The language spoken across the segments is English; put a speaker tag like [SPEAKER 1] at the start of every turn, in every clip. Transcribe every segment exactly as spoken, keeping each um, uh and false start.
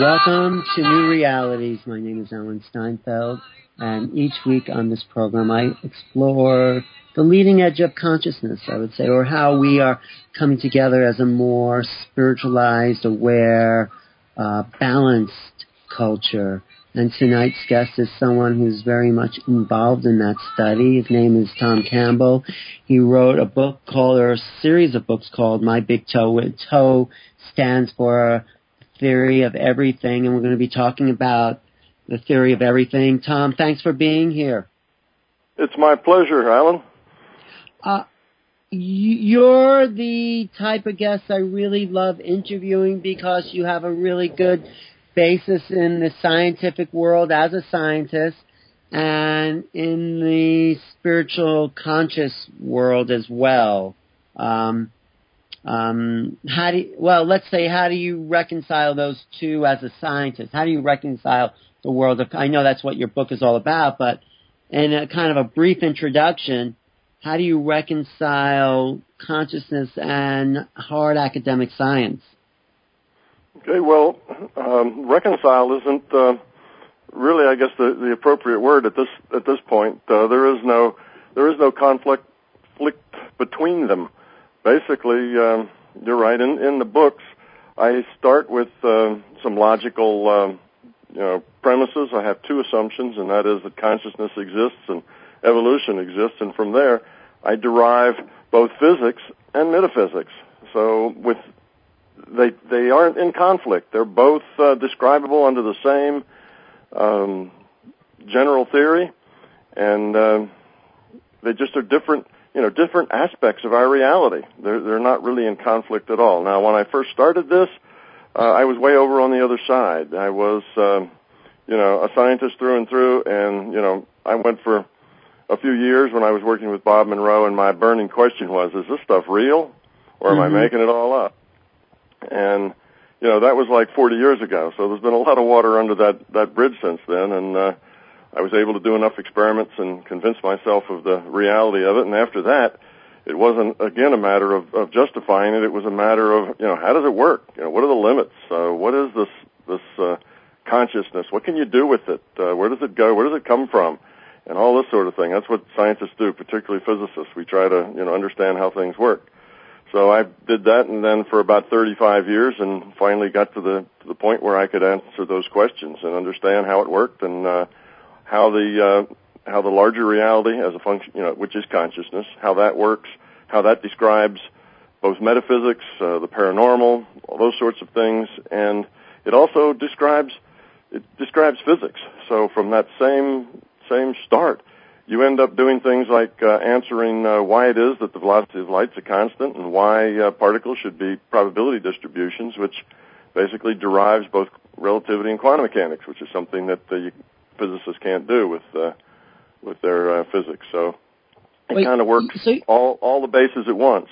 [SPEAKER 1] Welcome to New Realities. My name is Alan Steinfeld, and each week on this program I explore the leading edge of consciousness, I would say, or how we are coming together as a more spiritualized, aware, uh, balanced culture. And tonight's guest is someone who's very much involved in that study. His name is Tom Campbell. He wrote a book called, or a series of books called My Big Toe. Toe stands for Theory of Everything, and we're going to be talking about the theory of everything. Tom, thanks for being here.
[SPEAKER 2] It's my pleasure, Alan.
[SPEAKER 1] Uh, you're the type of guest I really love interviewing because you have a really good basis in the scientific world as a scientist and in the spiritual conscious world as well. Um, um, how do you, well, let's say, how do you reconcile those two as a scientist? How do you reconcile the world of, I know that's what your book is all about, but in a kind of a brief introduction, how do you reconcile consciousness and hard academic science?
[SPEAKER 2] Okay, well, um, reconcile isn't uh, really, I guess, the, the appropriate word at this at this point. Uh, there is no there is no conflict, conflict between them. Basically, um, you're right. In, in the books, I start with uh, some logical, um, you know, premises. I have two assumptions, and that is that consciousness exists and evolution exists, and from there, I derive both physics and metaphysics. So with They they aren't in conflict. They're both uh, describable under the same um, general theory, and uh, they just are different, you know, different aspects of our reality. They're they're not really in conflict at all. Now, when I first started this, uh, I was way over on the other side. I was, uh, you know, a scientist through and through, and you know, I went for a few years when I was working with Bob Monroe, and my burning question was: is this stuff real, or am mm-hmm. I making it all up? And, you know, that was like forty years ago, so there's been a lot of water under that, that bridge since then, and uh, I was able to do enough experiments and convince myself of the reality of it, and after that, it wasn't, again, a matter of, of justifying it, it was a matter of, you know, how does it work? You know, what are the limits? Uh, what is this, this uh, consciousness? What can you do with it? Uh, where does it go? Where does it come from? And all this sort of thing. That's what scientists do, particularly physicists. We try to, you know, understand how things work. So I did that, and then for about thirty-five years, and finally got to the to the point where I could answer those questions and understand how it worked and uh, how the uh, how the larger reality, as a function, you know, which is consciousness, how that works, how that describes both metaphysics, uh, the paranormal, all those sorts of things, and it also describes it describes physics. So from that same same start, you end up doing things like uh, answering uh, why it is that the velocity of light's a constant and why uh, particles should be probability distributions, which basically derives both relativity and quantum mechanics, which is something that the physicists can't do with uh, with their uh, physics. So it kind of works so, all all the bases at once.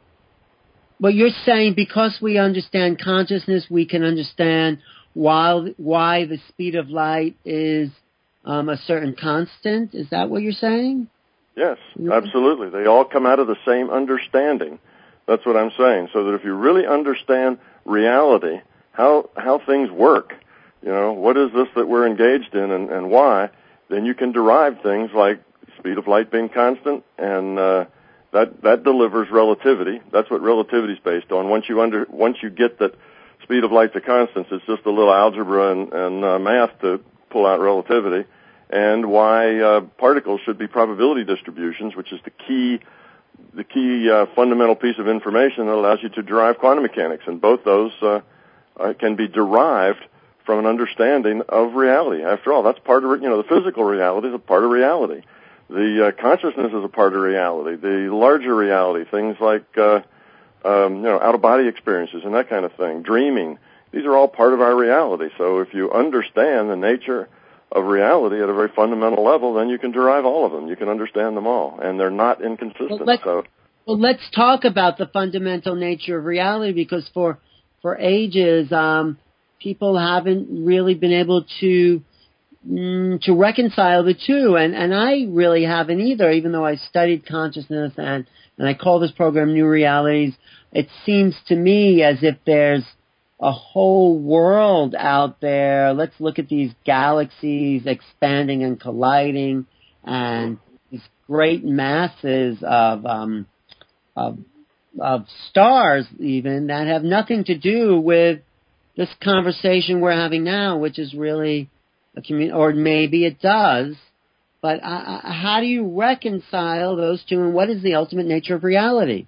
[SPEAKER 1] Well, you're saying because we understand consciousness, we can understand why why the speed of light is Um, a certain constant? Is that what you're saying?
[SPEAKER 2] Yes, absolutely. They all come out of the same understanding. That's what I'm saying. So that if you really understand reality, how how things work, you know, what is this that we're engaged in and, and why, then you can derive things like speed of light being constant, and uh, that that delivers relativity. That's what relativity is based on. Once you under once you get that speed of light's a constant, it's just a little algebra and, and uh, math to pull out relativity, and why uh, particles should be probability distributions, which is the key, the key uh, fundamental piece of information that allows you to derive quantum mechanics. And both those uh, uh, can be derived from an understanding of reality. After all, that's part of, you know, the physical reality is a part of reality. The uh, consciousness is a part of reality. The larger reality, things like uh, um, you know, out-of-body experiences and that kind of thing, dreaming. These are all part of our reality. So if you understand the nature of reality at a very fundamental level, then you can derive all of them. You can understand them all, and they're not inconsistent.
[SPEAKER 1] Well, let's,
[SPEAKER 2] so,
[SPEAKER 1] well, let's talk about the fundamental nature of reality, because for for ages, um, people haven't really been able to mm, to reconcile the two, and, and I really haven't either, even though I studied consciousness and, and I call this program New Realities. It seems to me as if there's a whole world out there. Let's look at these galaxies expanding and colliding, and these great masses of um, of, of stars, even that have nothing to do with this conversation we're having now, which is really a commun- or maybe it does. But uh, how do you reconcile those two, and what is the ultimate nature of reality?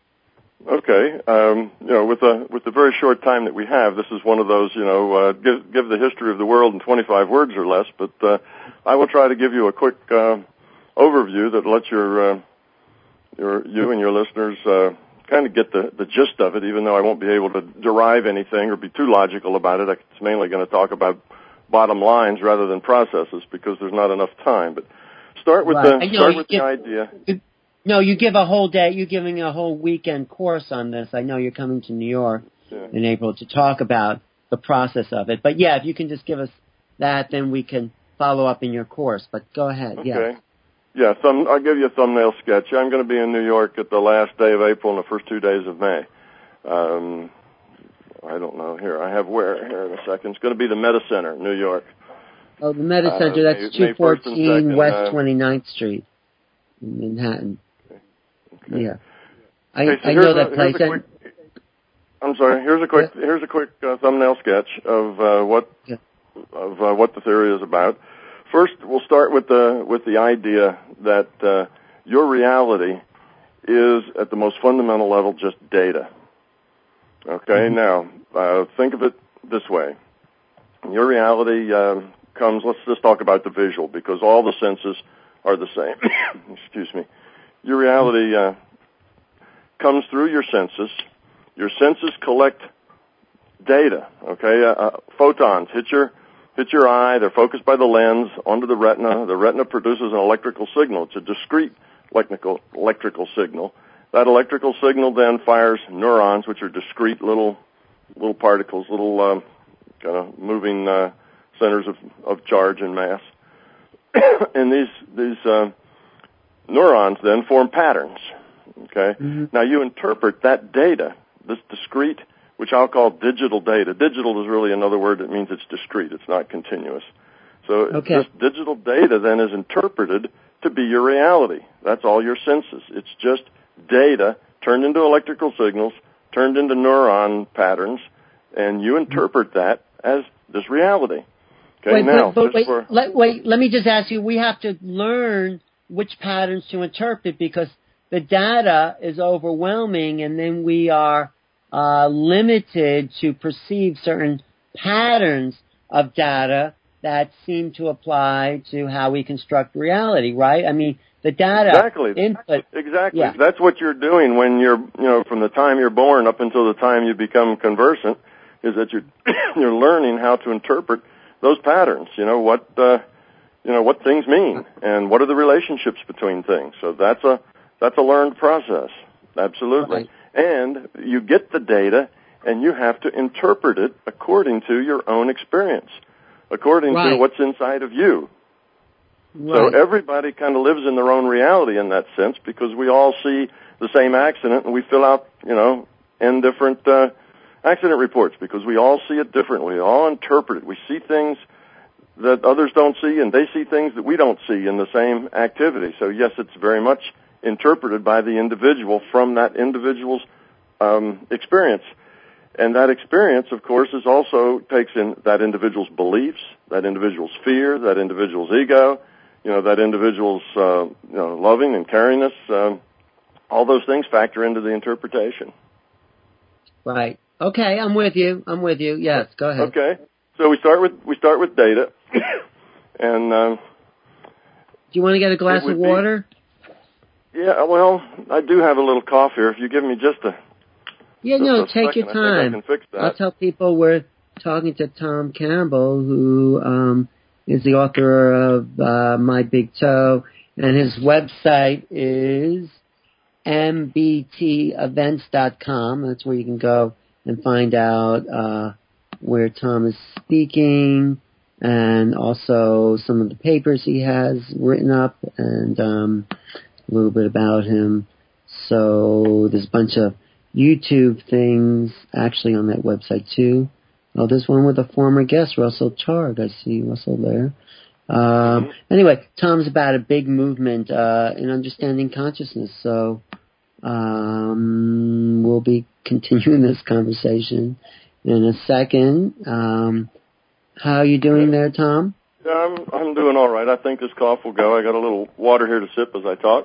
[SPEAKER 2] Okay, um, you know, with the with the very short time that we have, this is one of those, you know, uh, give give the history of the world in twenty-five words or less. But uh, I will try to give you a quick uh, overview that lets your uh, your you and your listeners uh, kind of get the the gist of it. Even though I won't be able to derive anything or be too logical about it, it's mainly going to talk about bottom lines rather than processes because there's not enough time. But start with
[SPEAKER 1] right.
[SPEAKER 2] the
[SPEAKER 1] know,
[SPEAKER 2] start with
[SPEAKER 1] give,
[SPEAKER 2] the idea.
[SPEAKER 1] You, no, you give a whole day. You're giving a whole weekend course on this. I know you're coming to New York
[SPEAKER 2] yeah.
[SPEAKER 1] in April to talk about the process of it. But yeah, if you can just give us that, then we can follow up in your course. But go ahead.
[SPEAKER 2] Okay.
[SPEAKER 1] Yeah.
[SPEAKER 2] Yeah. Thumb, I'll give you a thumbnail sketch. I'm going to be in New York at the last day of April and the first two days of May. Um, I don't know. Here, I have where here in a second. It's going to be the Meta Center, New York.
[SPEAKER 1] Oh, the Meta Center.
[SPEAKER 2] Uh,
[SPEAKER 1] that's
[SPEAKER 2] May,
[SPEAKER 1] two fourteen
[SPEAKER 2] May
[SPEAKER 1] West
[SPEAKER 2] uh,
[SPEAKER 1] twenty-ninth Street in Manhattan.
[SPEAKER 2] Okay.
[SPEAKER 1] Yeah, I,
[SPEAKER 2] okay, so
[SPEAKER 1] I know that place.
[SPEAKER 2] Quick, I'm sorry. Here's a quick
[SPEAKER 1] yeah.
[SPEAKER 2] here's a quick uh, thumbnail sketch of uh, what
[SPEAKER 1] yeah.
[SPEAKER 2] of uh, what the theory is about. First, we'll start with the with the idea that uh, your reality is at the most fundamental level just data. Okay. Mm-hmm. Now, uh, think of it this way: your reality uh, comes. Let's just talk about the visual because all the senses are the same. Excuse me. Your reality uh, comes through your senses. Your senses collect data. Okay, uh, uh, photons hit your hit your eye. They're focused by the lens onto the retina. The retina produces an electrical signal. It's a discrete electrical electrical signal. That electrical signal then fires neurons, which are discrete little little particles, little um, kind of moving uh, centers of, of charge and mass. And these these uh, neurons then form patterns, okay? Mm-hmm. Now you interpret that data, this discrete, which I'll call digital data. Digital is really another word that means it's discrete. It's not continuous. So okay. This digital data then is interpreted to be your reality. That's all your senses. It's just data turned into electrical signals, turned into neuron patterns, and you interpret that as this reality. Okay,
[SPEAKER 1] wait,
[SPEAKER 2] now,
[SPEAKER 1] but, but wait,
[SPEAKER 2] for,
[SPEAKER 1] let, wait, let me just ask you, we have to learn which patterns to interpret because the data is overwhelming and then we are uh, limited to perceive certain patterns of data that seem to apply to how we construct reality, right? I mean, the data
[SPEAKER 2] exactly.
[SPEAKER 1] input.
[SPEAKER 2] Exactly.
[SPEAKER 1] Yeah.
[SPEAKER 2] That's what you're doing when you're, you know, from the time you're born up until the time you become conversant, is that you're you're learning how to interpret those patterns. You know what, uh, you know what things mean, and what are the relationships between things. So that's a that's a learned process. Absolutely.
[SPEAKER 1] Right.
[SPEAKER 2] And you get the data, and you have to interpret it according to your own experience, according
[SPEAKER 1] right.
[SPEAKER 2] to what's inside of you.
[SPEAKER 1] Right.
[SPEAKER 2] So everybody kind of lives in their own reality in that sense because we all see the same accident and we fill out, you know, in different uh, accident reports because we all see it differently. We all interpret it. We see things that others don't see and they see things that we don't see in the same activity. So yes, it's very much interpreted by the individual from that individual's um, experience. And that experience, of course, is also takes in that individual's beliefs, that individual's fear, that individual's ego, you know, that individual's, uh, you know, loving and caringness, um, all those things factor into the interpretation.
[SPEAKER 1] Right. Okay, I'm with you. I'm with you. Yes, go ahead.
[SPEAKER 2] Okay. So we start with, we start with data. and, um,
[SPEAKER 1] do you want to get a glass of water?
[SPEAKER 2] Be, yeah, well, I do have a little cough here. If you give me just a,
[SPEAKER 1] yeah,
[SPEAKER 2] just
[SPEAKER 1] no,
[SPEAKER 2] a
[SPEAKER 1] take
[SPEAKER 2] second,
[SPEAKER 1] your time.
[SPEAKER 2] I think I can fix that.
[SPEAKER 1] I'll tell people we're talking to Tom Campbell, who, um, is the author of uh, My Big Toe, and his website is m b t events dot com. That's where you can go and find out uh, where Tom is speaking, and also some of the papers he has written up, and um, a little bit about him. So there's a bunch of YouTube things actually on that website too. Oh, there's one with a former guest, Russell Targ. I see Russell there. Um, anyway, Tom's about a big movement uh, in understanding consciousness. So um, we'll be continuing this conversation in a second. Um, how are you doing there, Tom?
[SPEAKER 2] Yeah, I'm I'm doing all right. I think this cough will go. I got a little water here to sip as I talk.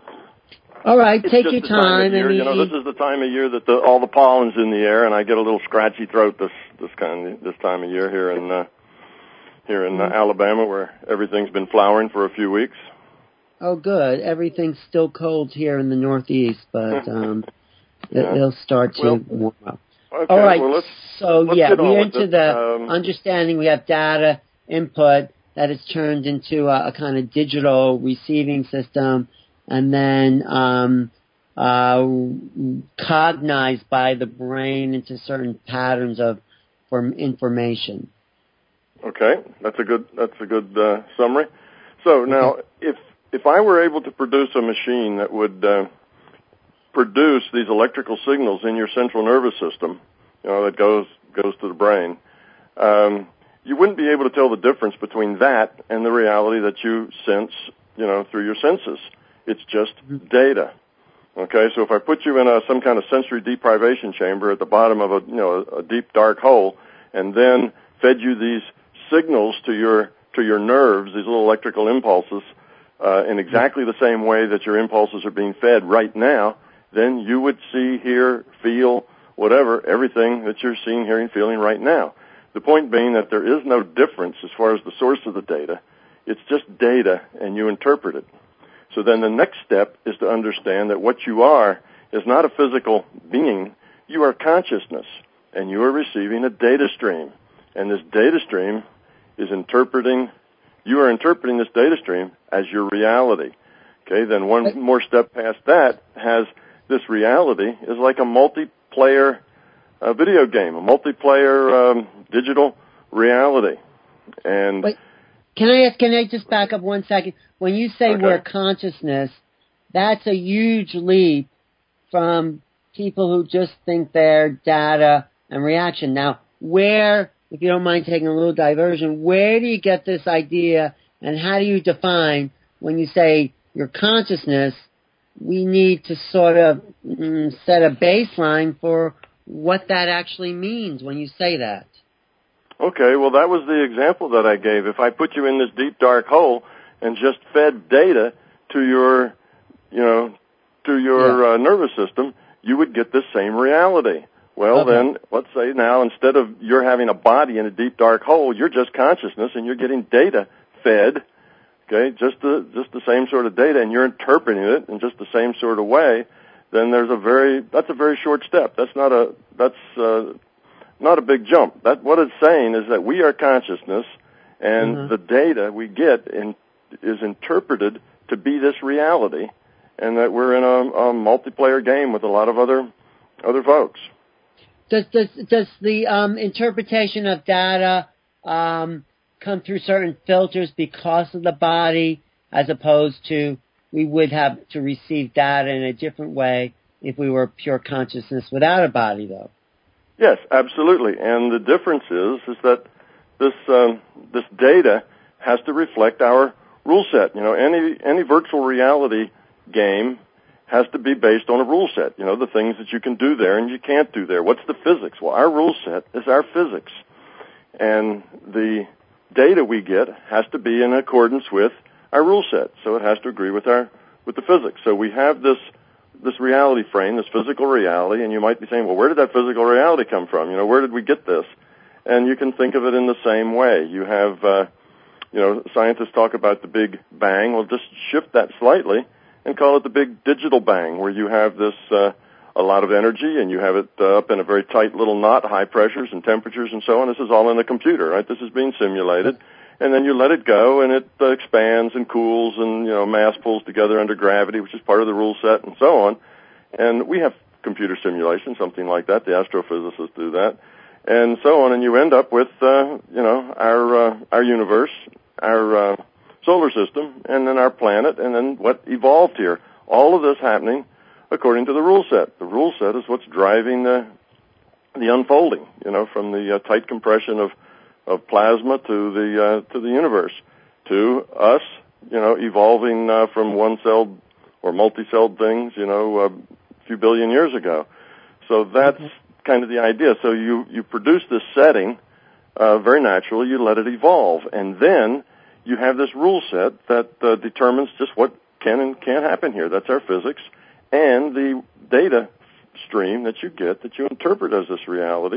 [SPEAKER 1] All right,
[SPEAKER 2] it's
[SPEAKER 1] take
[SPEAKER 2] just
[SPEAKER 1] your
[SPEAKER 2] the
[SPEAKER 1] time.
[SPEAKER 2] time of year.
[SPEAKER 1] I mean,
[SPEAKER 2] you know, this is the time of year that the, all the pollen's in the air, and I get a little scratchy throat this this kind of, this time of year here in uh, here in uh, Alabama, where everything's been flowering for a few weeks.
[SPEAKER 1] Oh, good. Everything's still cold here in the Northeast, but um,
[SPEAKER 2] yeah.
[SPEAKER 1] it'll start to
[SPEAKER 2] well,
[SPEAKER 1] warm up.
[SPEAKER 2] Okay,
[SPEAKER 1] All right.
[SPEAKER 2] well, let's,
[SPEAKER 1] so
[SPEAKER 2] let's
[SPEAKER 1] yeah,
[SPEAKER 2] get
[SPEAKER 1] we're
[SPEAKER 2] on
[SPEAKER 1] into
[SPEAKER 2] with
[SPEAKER 1] the
[SPEAKER 2] um,
[SPEAKER 1] understanding. We have data input that is turned into a, a kind of digital receiving system, and then um, uh, cognized by the brain into certain patterns of from information.
[SPEAKER 2] Okay, that's a good that's a good uh, summary. So now, okay. if if I were able to produce a machine that would uh, produce these electrical signals in your central nervous system, you know, that goes goes to the brain, um, you wouldn't be able to tell the difference between that and the reality that you sense, you know, through your senses. It's just data. Okay, so if I put you in a, some kind of sensory deprivation chamber at the bottom of a, you know, a, a deep dark hole, and then fed you these signals to your to your nerves, these little electrical impulses, uh, in exactly the same way that your impulses are being fed right now, then you would see, hear, feel, whatever, everything that you're seeing, hearing, feeling right now. The point being that there is no difference as far as the source of the data. It's just data, and you interpret it. So then the next step is to understand that what you are is not a physical being. You are consciousness, and you are receiving a data stream. And this data stream is interpreting, you are interpreting this data stream as your reality. Okay, then one more step past that has this reality is like a multiplayer uh, video game, a multiplayer um, digital reality. And
[SPEAKER 1] Wait, can I ask, can I just back up one second? When you say
[SPEAKER 2] okay.
[SPEAKER 1] we're consciousness, that's a huge leap from people who just think they're data and reaction. Now, where, if you don't mind taking a little diversion, where do you get this idea, and how do you define when you say your consciousness? We need to sort of mm, set a baseline for what that actually means when you say that.
[SPEAKER 2] Okay, well, that was the example that I gave. If I put you in this deep, dark hole and just fed data to your, you know, to your
[SPEAKER 1] yeah.
[SPEAKER 2] uh, nervous system, you would get this same reality. Well,
[SPEAKER 1] okay.
[SPEAKER 2] then, let's say now instead of you're having a body in a deep, dark hole, you're just consciousness and you're getting data fed, okay, just the, just the same sort of data, and you're interpreting it in just the same sort of way, then there's a very, that's a very short step. That's not a, that's, uh, not a big jump. That what it's saying is that we are consciousness, and mm-hmm. the data we get in, is interpreted to be this reality, and that we're in a, a multiplayer game with a lot of other other folks.
[SPEAKER 1] Does does does the um, interpretation of data um, come through certain filters because of the body, as opposed to we would have to receive data in a different way if we were pure consciousness without a body, though?
[SPEAKER 2] Yes, absolutely. And the difference is is that this um, this data has to reflect our rule set. You know, any any virtual reality game has to be based on a rule set. You know, the things that you can do there and you can't do there. What's the physics? Well, our rule set is our physics. And the data we get has to be in accordance with our rule set. So it has to agree with our with the physics. So we have this this reality frame, this physical reality, and you might be saying, well, where did that physical reality come from? You know, where did we get this? And you can think of it in the same way. You have, uh, you know, scientists talk about the Big Bang. Well, just shift that slightly and call it the Big Digital Bang, where you have this, uh, a lot of energy, and you have it uh, up in a very tight little knot, high pressures and temperatures and so on. This is all in the computer, right? This is being simulated. And then you let it go, and it uh, expands and cools, and, you know, mass pulls together under gravity, which is part of the rule set, and so on. And we have computer simulation, something like that. The astrophysicists do that, and so on. And you end up with, uh, you know, our uh, our universe, our uh, solar system, and then our planet, and then what evolved here. All of this happening according to the rule set. The rule set is what's driving the the unfolding, you know, from the uh, tight compression of, of plasma to the uh, to the universe, to us, you know, evolving uh, from one-celled or multi-celled things, you know, a few billion years ago. So that's mm-hmm. kind of the idea. So you, you produce this setting uh, very naturally, you let it evolve, and then you have this rule set that uh, determines just what can and can't happen here. That's our physics, and the data stream that you get, that you interpret as this reality,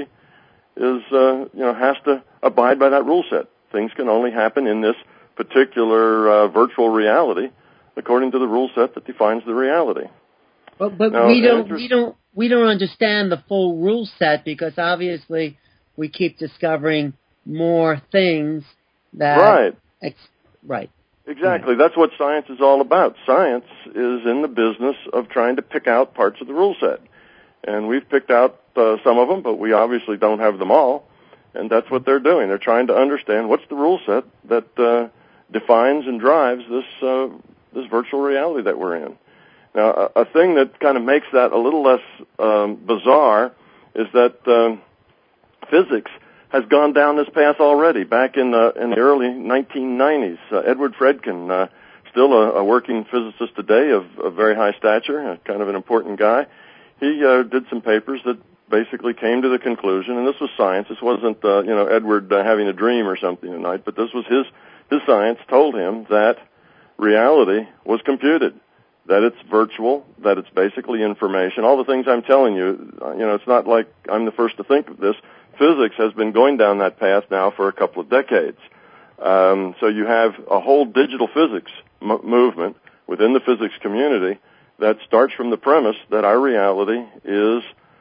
[SPEAKER 2] is uh, you know has to abide by that rule set. Things can only happen in this particular uh, virtual reality according to the rule set that defines the reality.
[SPEAKER 1] But but
[SPEAKER 2] now,
[SPEAKER 1] we don't we don't we don't understand the full rule set, because obviously we keep discovering more things that
[SPEAKER 2] right
[SPEAKER 1] ex- right
[SPEAKER 2] exactly
[SPEAKER 1] right.
[SPEAKER 2] That's what science is all about. Science is in the business of trying to pick out parts of the rule set, and we've picked out uh, some of them, but we obviously don't have them all, and that's what they're doing. They're trying to understand what's the rule set that uh, defines and drives this uh, this virtual reality that we're in. Now, a, a thing that kind of makes that a little less um, bizarre is that um, physics has gone down this path already. Back in the in the early nineteen nineties, uh, Edward Fredkin, uh, still a, a working physicist today of, of very high stature, uh, kind of an important guy, he uh, did some papers that basically came to the conclusion, and this was science. This wasn't uh, you know Edward uh, having a dream or something at night, but this was his his science told him that reality was computed, that it's virtual, that it's basically information. All the things I'm telling you, you know, it's not like I'm the first to think of this. Physics has been going down that path now for a couple of decades. Um, so you have a whole digital physics m- movement within the physics community that starts from the premise that our reality is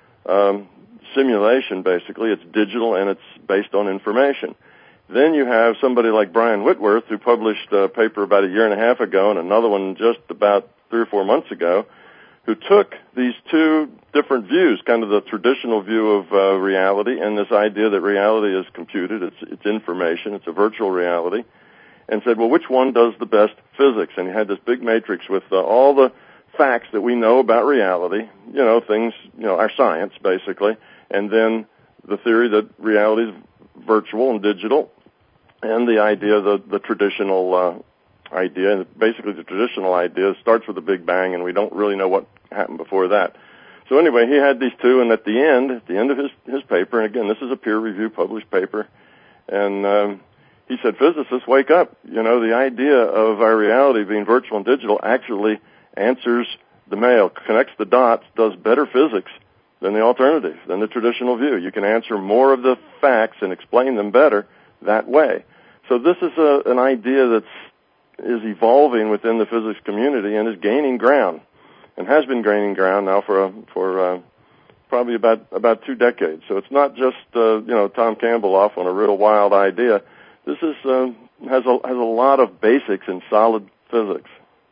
[SPEAKER 2] um, simulation, basically. It's digital and it's based on information. Then you have somebody like Brian Whitworth, who published a paper about a year and a half ago and another one just about three or four months ago, who took these two different views, kind of the traditional view of uh, reality and this idea that reality is computed, it's, it's information, it's a virtual reality, and said, well, which one does the best physics? And he had this big matrix with uh, all the facts that we know about reality, you know, things, you know, our science, basically, and then the theory that reality is virtual and digital, and the idea, the, the traditional uh, idea, and basically the traditional idea starts with the Big Bang, and we don't really know what happened before that. So anyway, he had these two, and at the end, at the end of his, his paper, and again, this is a peer-reviewed published paper, and um, he said, physicists, wake up. You know, the idea of our reality being virtual and digital actually answers the mail, connects the dots, does better physics than the alternative, than the traditional view. You can answer more of the facts and explain them better that way. So this is a, an idea that's is evolving within the physics community and is gaining ground, and has been gaining ground now for a, for uh, probably about about two decades. So it's not just uh, you know Tom Campbell off on a real wild idea. This is uh, has a has a lot of basics in solid physics.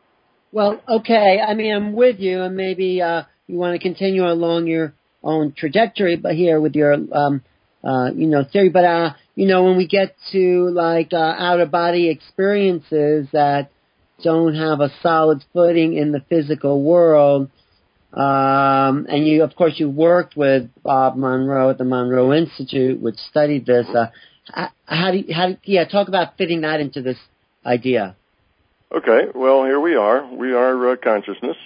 [SPEAKER 1] Well, okay. I mean, I'm with you, and maybe uh, you want to continue along your own trajectory, but here with your um, uh, you know theory. But uh, you know, when we get to like uh, out of body experiences that don't have a solid footing in the physical world, um, and you, of course, you worked with Bob Monroe at the Monroe Institute, which studied this. Uh, how do you, how do, yeah, talk about fitting that into this idea.
[SPEAKER 2] Okay, well, here we are. We are uh, consciousness,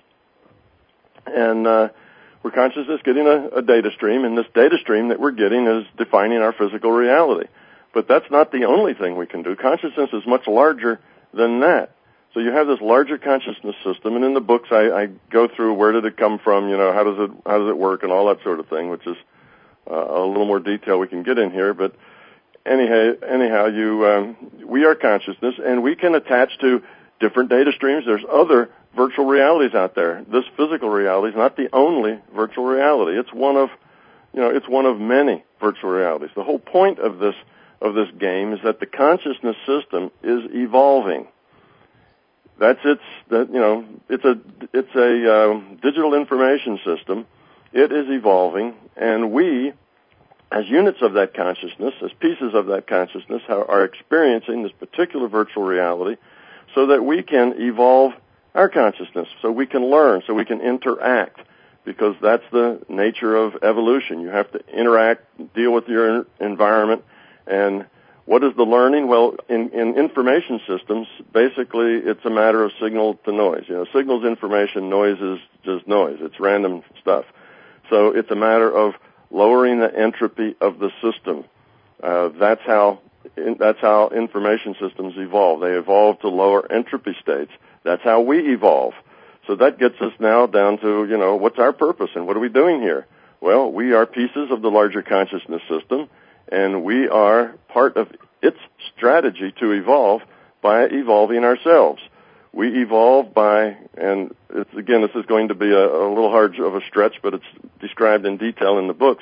[SPEAKER 2] and uh, we're consciousness getting a, a data stream, and this data stream that we're getting is defining our physical reality. But that's not the only thing we can do. Consciousness is much larger than that. So you have this larger consciousness system, and in the books I, I go through where did it come from, you know, how does it how does it work, and all that sort of thing, which is uh, a little more detail we can get in here. But anyhow, anyhow, you um, we are consciousness, and we can attach to different data streams. There's other virtual realities out there. This physical reality is not the only virtual reality. It's one of, you know, it's one of many virtual realities. The whole point of this of this game is that the consciousness system is evolving. That's its, that, you know, it's a it's a uh, digital information system. It is evolving, and we, as units of that consciousness, as pieces of that consciousness, are experiencing this particular virtual reality, so that we can evolve our consciousness, so we can learn, so we can interact. because that's the nature of evolution. You have to interact, deal with your environment, and what is the learning? Well, in, in information systems, basically it's a matter of signal to noise. You know, signal's information, noise is just noise. It's random stuff. So it's a matter of lowering the entropy of the system. Uh, that's how in, that's how information systems evolve. They evolve to lower entropy states. That's how we evolve. So that gets us now down to, you know, what's our purpose and what are we doing here? Well, we are pieces of the larger consciousness system, and we are part of its strategy to evolve by evolving ourselves. We evolve by, and it's, again, this is going to be a, a little hard of a stretch, but it's described in detail in the books.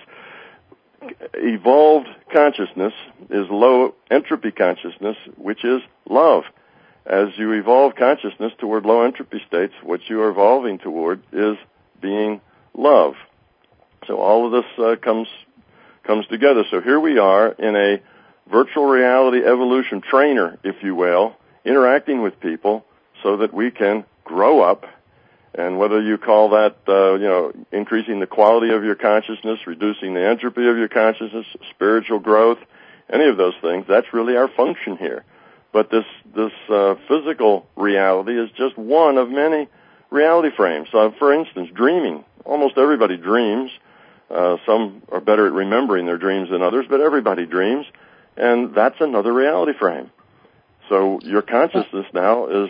[SPEAKER 2] Evolved consciousness is low entropy consciousness, which is love. As you evolve consciousness toward low entropy states, what you are evolving toward is being love. So all of this uh, comes comes together. So here we are in a virtual reality evolution trainer, if you will, interacting with people so that we can grow up. And whether you call that, uh, you know, increasing the quality of your consciousness, reducing the entropy of your consciousness, spiritual growth, any of those things, that's really our function here. But this this uh, physical reality is just one of many reality frames. So, for instance, dreaming. Almost everybody dreams. Uh, some are better at remembering their dreams than others, but everybody dreams, and that's another reality frame. So your consciousness now is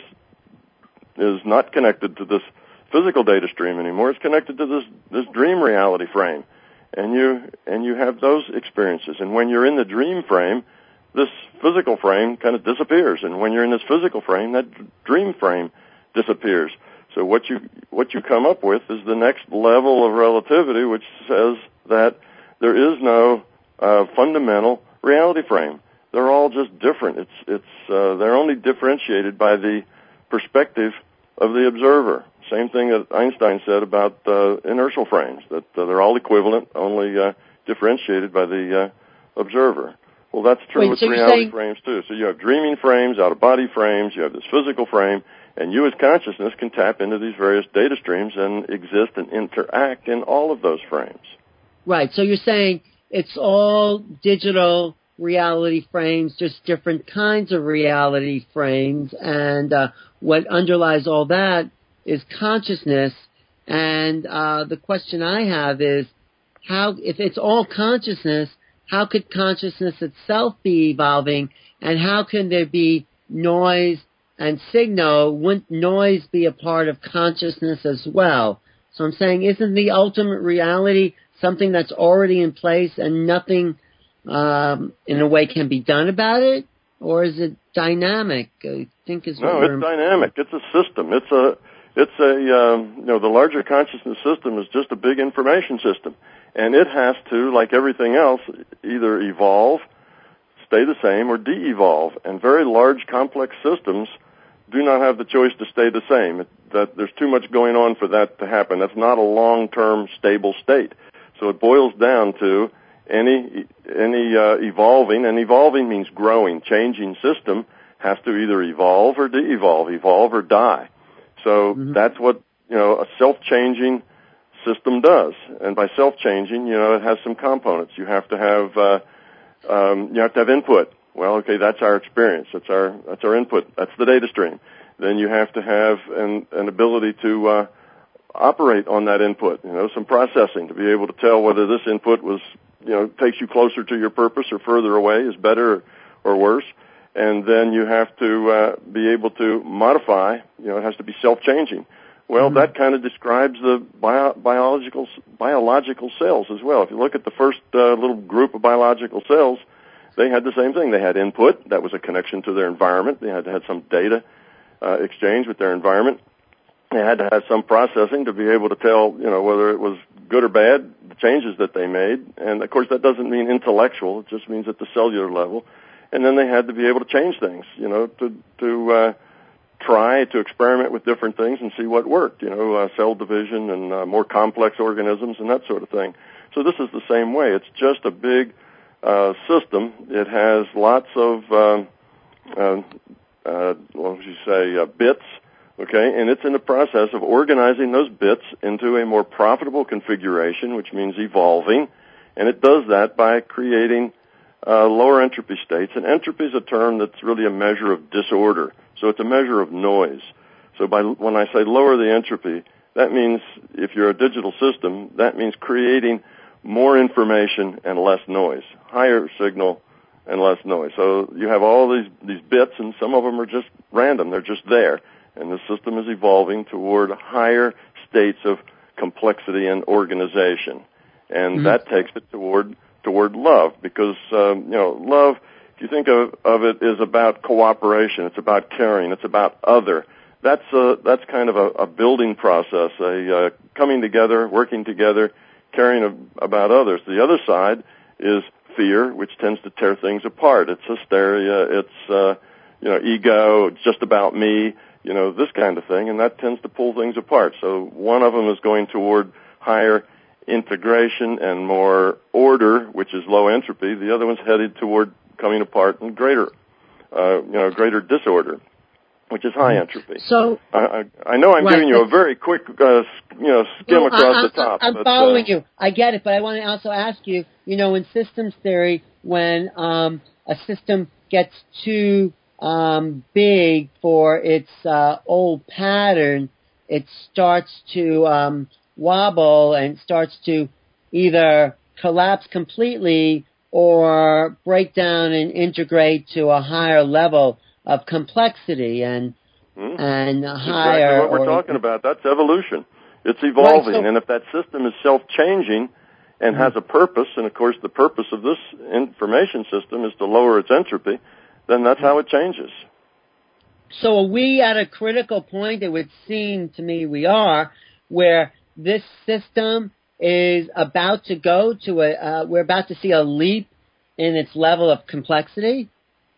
[SPEAKER 2] is not connected to this physical data stream anymore. It's connected to this this dream reality frame, and you and you have those experiences. And when you're in the dream frame, this physical frame kind of disappears, and when you're in this physical frame, that dream frame disappears. So what you what you come up with is the next level of relativity, which says that there is no uh, fundamental reality frame. They're all just different. It's it's uh, they're only differentiated by the perspective of the observer. Same thing that Einstein said about uh, inertial frames, that uh, they're all equivalent, only uh, differentiated by the uh, observer. Well, that's true
[SPEAKER 1] Wait,
[SPEAKER 2] with
[SPEAKER 1] so
[SPEAKER 2] reality
[SPEAKER 1] saying...
[SPEAKER 2] frames, too. So you have dreaming frames, out-of-body frames, you have this physical frame, and you as consciousness can tap into these various data streams and exist and interact in all of those frames.
[SPEAKER 1] Right, so you're saying it's all digital reality frames, just different kinds of reality frames, and uh, what underlies all that is consciousness. And uh, the question I have is, how, if it's all consciousness, how could consciousness itself be evolving, and how can there be noise and signal? Wouldn't noise be a part of consciousness as well? So I'm saying, isn't the ultimate reality something that's already in place and nothing, um, in a way, can be done about it? Or is it dynamic? I think is what
[SPEAKER 2] No,
[SPEAKER 1] you're
[SPEAKER 2] it's dynamic. It's a system. It's a, it's a, um, you know, the larger consciousness system is just a big information system. And it has to, like everything else, either evolve, stay the same, or de-evolve. And very large, complex systems do not have the choice to stay the same. It, that there's too much going on for that to happen. That's not a long-term stable state. So it boils down to any any uh, evolving, and evolving means growing, changing system has to either evolve or de-evolve, evolve or die. So mm-hmm. that's what, you know, a self-changing system does. And by self-changing, you know, it has some components. You have to have uh, um, you have to have input. Well, okay, that's our experience. That's our that's our input. That's the data stream. Then you have to have an, an ability to uh, operate on that input. You know, some processing to be able to tell whether this input was, you know, takes you closer to your purpose or further away, is better or worse. And then you have to uh, be able to modify. You know, it has to be self-changing. Well, mm-hmm. that kind of describes the bio- biological biological cells as well. If you look at the first uh, little group of biological cells, they had the same thing. They had input. That was a connection to their environment. They had to have some data uh, exchange with their environment. They had to have some processing to be able to tell, you know, whether it was good or bad, the changes that they made. And, of course, that doesn't mean intellectual. It just means at the cellular level. And then they had to be able to change things, you know, to to uh, try to experiment with different things and see what worked, you know, uh, cell division and uh, more complex organisms and that sort of thing. So this is the same way. It's just a big uh, system. It has lots of, uh, uh, uh, what would you say, uh, bits Okay, and it's in the process of organizing those bits into a more profitable configuration, which means evolving, and it does that by creating uh, lower entropy states. And entropy is a term that's really a measure of disorder, so it's a measure of noise. So by when I say lower the entropy, that means if you're a digital system, that means creating more information and less noise, higher signal and less noise. So you have all these these bits, and some of them are just random; they're just there. And the system is evolving toward higher states of complexity and organization, and mm-hmm. that takes it toward toward love. Because um, you know, love, if you think of, of it, is about cooperation. It's about caring. It's about other. That's a, that's kind of a, a building process, a uh, coming together, working together, caring of, about others. The other side is fear, which tends to tear things apart. It's hysteria. It's uh, you know, ego. It's just about me. You know, this kind of thing, and that tends to pull things apart. So one of them is going toward higher integration and more order, which is low entropy. The other one's headed toward coming apart and greater, uh, you know, greater disorder, which is high entropy.
[SPEAKER 1] So
[SPEAKER 2] I, I, I know I'm
[SPEAKER 1] right,
[SPEAKER 2] giving you a very quick, uh, you know, skim
[SPEAKER 1] no,
[SPEAKER 2] across
[SPEAKER 1] I, I,
[SPEAKER 2] the top.
[SPEAKER 1] I'm
[SPEAKER 2] but,
[SPEAKER 1] following
[SPEAKER 2] uh,
[SPEAKER 1] you. I get it, but I want to also ask you. You know, in systems theory, when um, a system gets too Um, big for its uh, old pattern, it starts to um, wobble and starts to either collapse completely or break down and integrate to a higher level of complexity and mm-hmm. and a higher.
[SPEAKER 2] Exactly what we're
[SPEAKER 1] or,
[SPEAKER 2] talking about. That's evolution. It's evolving,
[SPEAKER 1] right, so,
[SPEAKER 2] and if that system is self-changing and mm-hmm. has a purpose, and of course the purpose of this information system is to lower its entropy, then that's how it changes.
[SPEAKER 1] So are we at a critical point, it would seem to me we are, where this system is about to go to a, uh, we're about to see a leap in its level of complexity?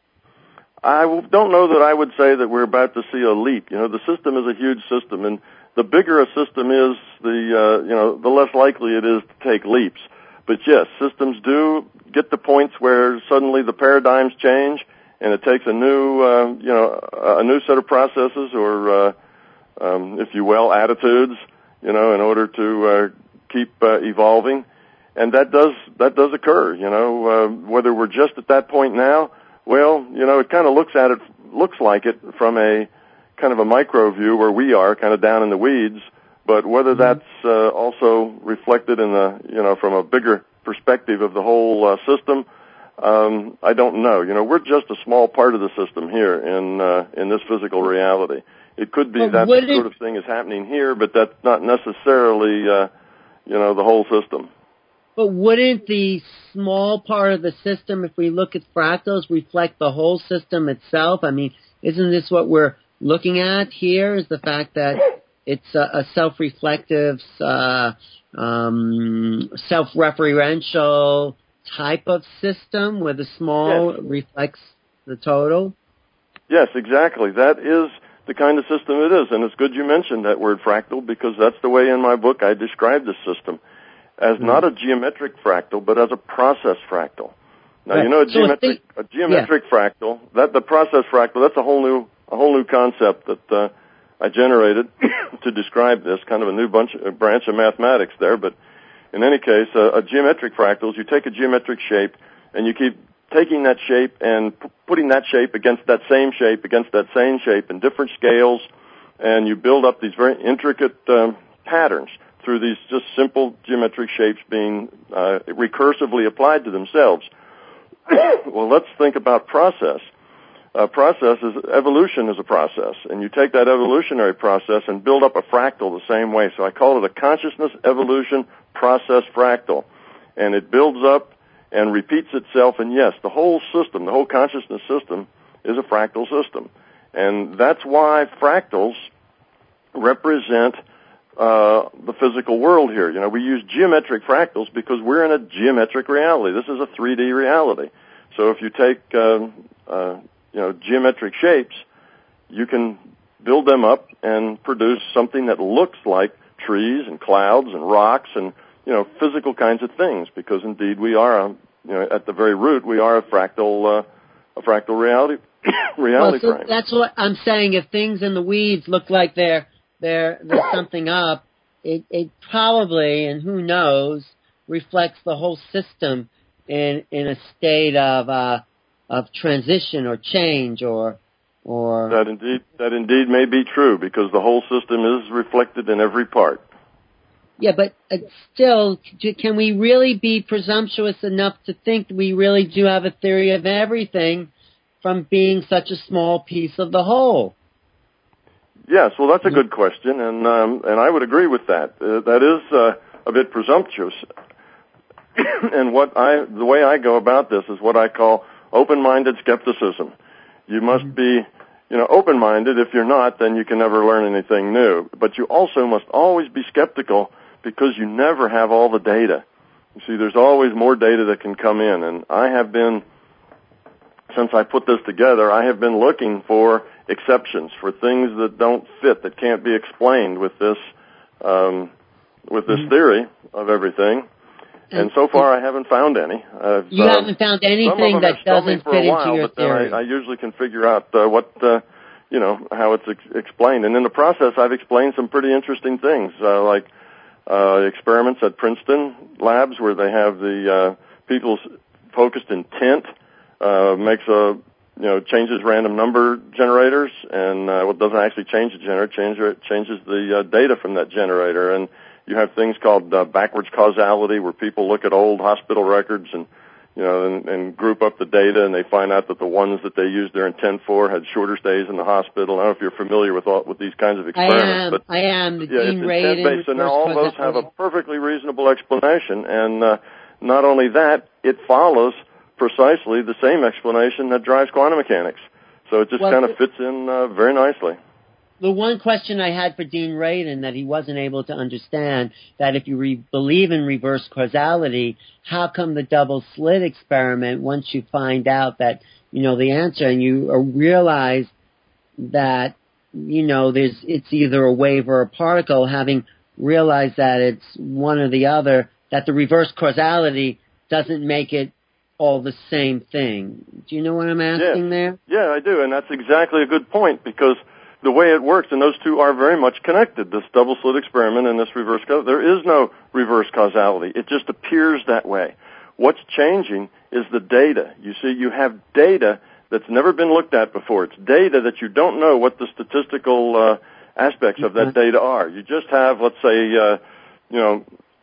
[SPEAKER 2] I don't know that I would say that we're about to see a leap. You know, the system is a huge system, and the bigger a system is, the, uh, you know, the less likely it is to take leaps. But yes, systems do get to points where suddenly the paradigms change, and it takes a new, uh, you know, a new set of processes or, uh, um, if you will, attitudes, you know, in order to uh, keep uh, evolving, and that does that does occur. You know, uh, whether we're just at that point now, well, you know, it kind of looks at it, looks like it from a kind of a micro view where we are, kind of down in the weeds. But whether that's uh, also reflected in the, you know, from a bigger perspective of the whole uh, system. Um, I don't know. You know, we're just a small part of the system here in uh, in this physical reality. It could be
[SPEAKER 1] well,
[SPEAKER 2] that
[SPEAKER 1] it,
[SPEAKER 2] sort of thing is happening here, but that's not necessarily, uh, you know, the whole system.
[SPEAKER 1] But wouldn't the small part of the system, if we look at fractals, reflect the whole system itself? I mean, isn't this what we're looking at here, is the fact that it's a, a self-reflective, uh, um, self-referential type of system where the small
[SPEAKER 2] yes.
[SPEAKER 1] reflects the total?
[SPEAKER 2] Yes, exactly. That is the kind of system it is, and it's good you mentioned that word fractal, because that's the way in my book I describe the system as mm-hmm. not a geometric fractal, but as a process fractal. Now, right. you know, a
[SPEAKER 1] so
[SPEAKER 2] geometric
[SPEAKER 1] the,
[SPEAKER 2] a geometric
[SPEAKER 1] yeah.
[SPEAKER 2] fractal, that the process fractal, that's a whole new a whole new concept that uh, I generated to describe this, kind of a new bunch a branch of mathematics there. But in any case, uh, a geometric fractal is you take a geometric shape and you keep taking that shape and p- putting that shape against that same shape, against that same shape in different scales, and you build up these very intricate um, patterns through these just simple geometric shapes being uh, recursively applied to themselves. Well, let's think about process. Uh, process is, evolution is a process, and you take that evolutionary process and build up a fractal the same way. So I call it a consciousness evolution process fractal, and it builds up and repeats itself, and yes, the whole system, the whole consciousness system is a fractal system. And that's why fractals represent uh, the physical world here. You know, we use geometric fractals because we're in a geometric reality. This is a three D reality. So if you take, uh, uh, you know, geometric shapes, you can build them up and produce something that looks like trees and clouds and rocks and, you know, physical kinds of things, because indeed we are, a, you know, at the very root, we are a fractal, uh, a fractal reality, reality
[SPEAKER 1] well, so
[SPEAKER 2] frame.
[SPEAKER 1] That's what I'm saying. If things in the weeds look like they're, they're, there's something up, it, it probably, and who knows, reflects the whole system in in a state of uh, of transition or change or or
[SPEAKER 2] that indeed that indeed may be true, because the whole system is reflected in every part.
[SPEAKER 1] Yeah, but uh, still, can we really be presumptuous enough to think we really do have a theory of everything from being such a small piece of the whole?
[SPEAKER 2] Yes, well, that's a good question, and um, and I would agree with that. Uh, that is uh, a bit presumptuous. And what I, the way I go about this is what I call open-minded skepticism. You must be, you know, open-minded. If you're not, then you can never learn anything new. But you also must always be skeptical, because you never have all the data. You see, there's always more data that can come in, and I have been, since I put this together, I have been looking for exceptions, for things that don't fit, that can't be explained with this, um, with this theory of everything. And so far, I haven't found any. I've,
[SPEAKER 1] you
[SPEAKER 2] uh,
[SPEAKER 1] haven't found anything that doesn't fit
[SPEAKER 2] while,
[SPEAKER 1] into your
[SPEAKER 2] but then
[SPEAKER 1] theory.
[SPEAKER 2] I, I usually can figure out uh, what, uh, you know, how it's ex- explained. And in the process, I've explained some pretty interesting things, uh, like uh, experiments at Princeton labs where they have the uh, people's focused intent uh, makes a, you know, changes random number generators, and uh, well, it doesn't actually change the generator, change, changes the uh, data from that generator. And you have things called uh, backwards causality, where people look at old hospital records and, you know, and, and group up the data, and they find out that the ones that they used their intent for had shorter stays in the hospital. I don't know if you're familiar with all, with these kinds of experiments.
[SPEAKER 1] I am.
[SPEAKER 2] But,
[SPEAKER 1] I am. The
[SPEAKER 2] yeah,
[SPEAKER 1] Dean
[SPEAKER 2] it's
[SPEAKER 1] Radin
[SPEAKER 2] intent-based, so now all those have a perfectly reasonable explanation. And uh, not only that, it follows precisely the same explanation that drives quantum mechanics. So it just
[SPEAKER 1] well,
[SPEAKER 2] kind of fits in uh, very nicely.
[SPEAKER 1] The one question I had for Dean Radin that he wasn't able to understand, that if you re- believe in reverse causality, how come the double slit experiment, once you find out that, you know, the answer, and you uh, realize that, you know, there's, it's either a wave or a particle, having realized that it's one or the other, that the reverse causality doesn't make it all the same thing. Do you know what I'm asking
[SPEAKER 2] yeah.
[SPEAKER 1] there?
[SPEAKER 2] Yeah, I do, and that's exactly a good point, because the way it works, and those two are very much connected, this double slit experiment and this reverse causality. There is no reverse causality. It just appears that way. What's changing is the data. You see, you have data that's never been looked at before. It's data that you don't know what the statistical uh, aspects of that data are. You just have, let's say, uh, you know,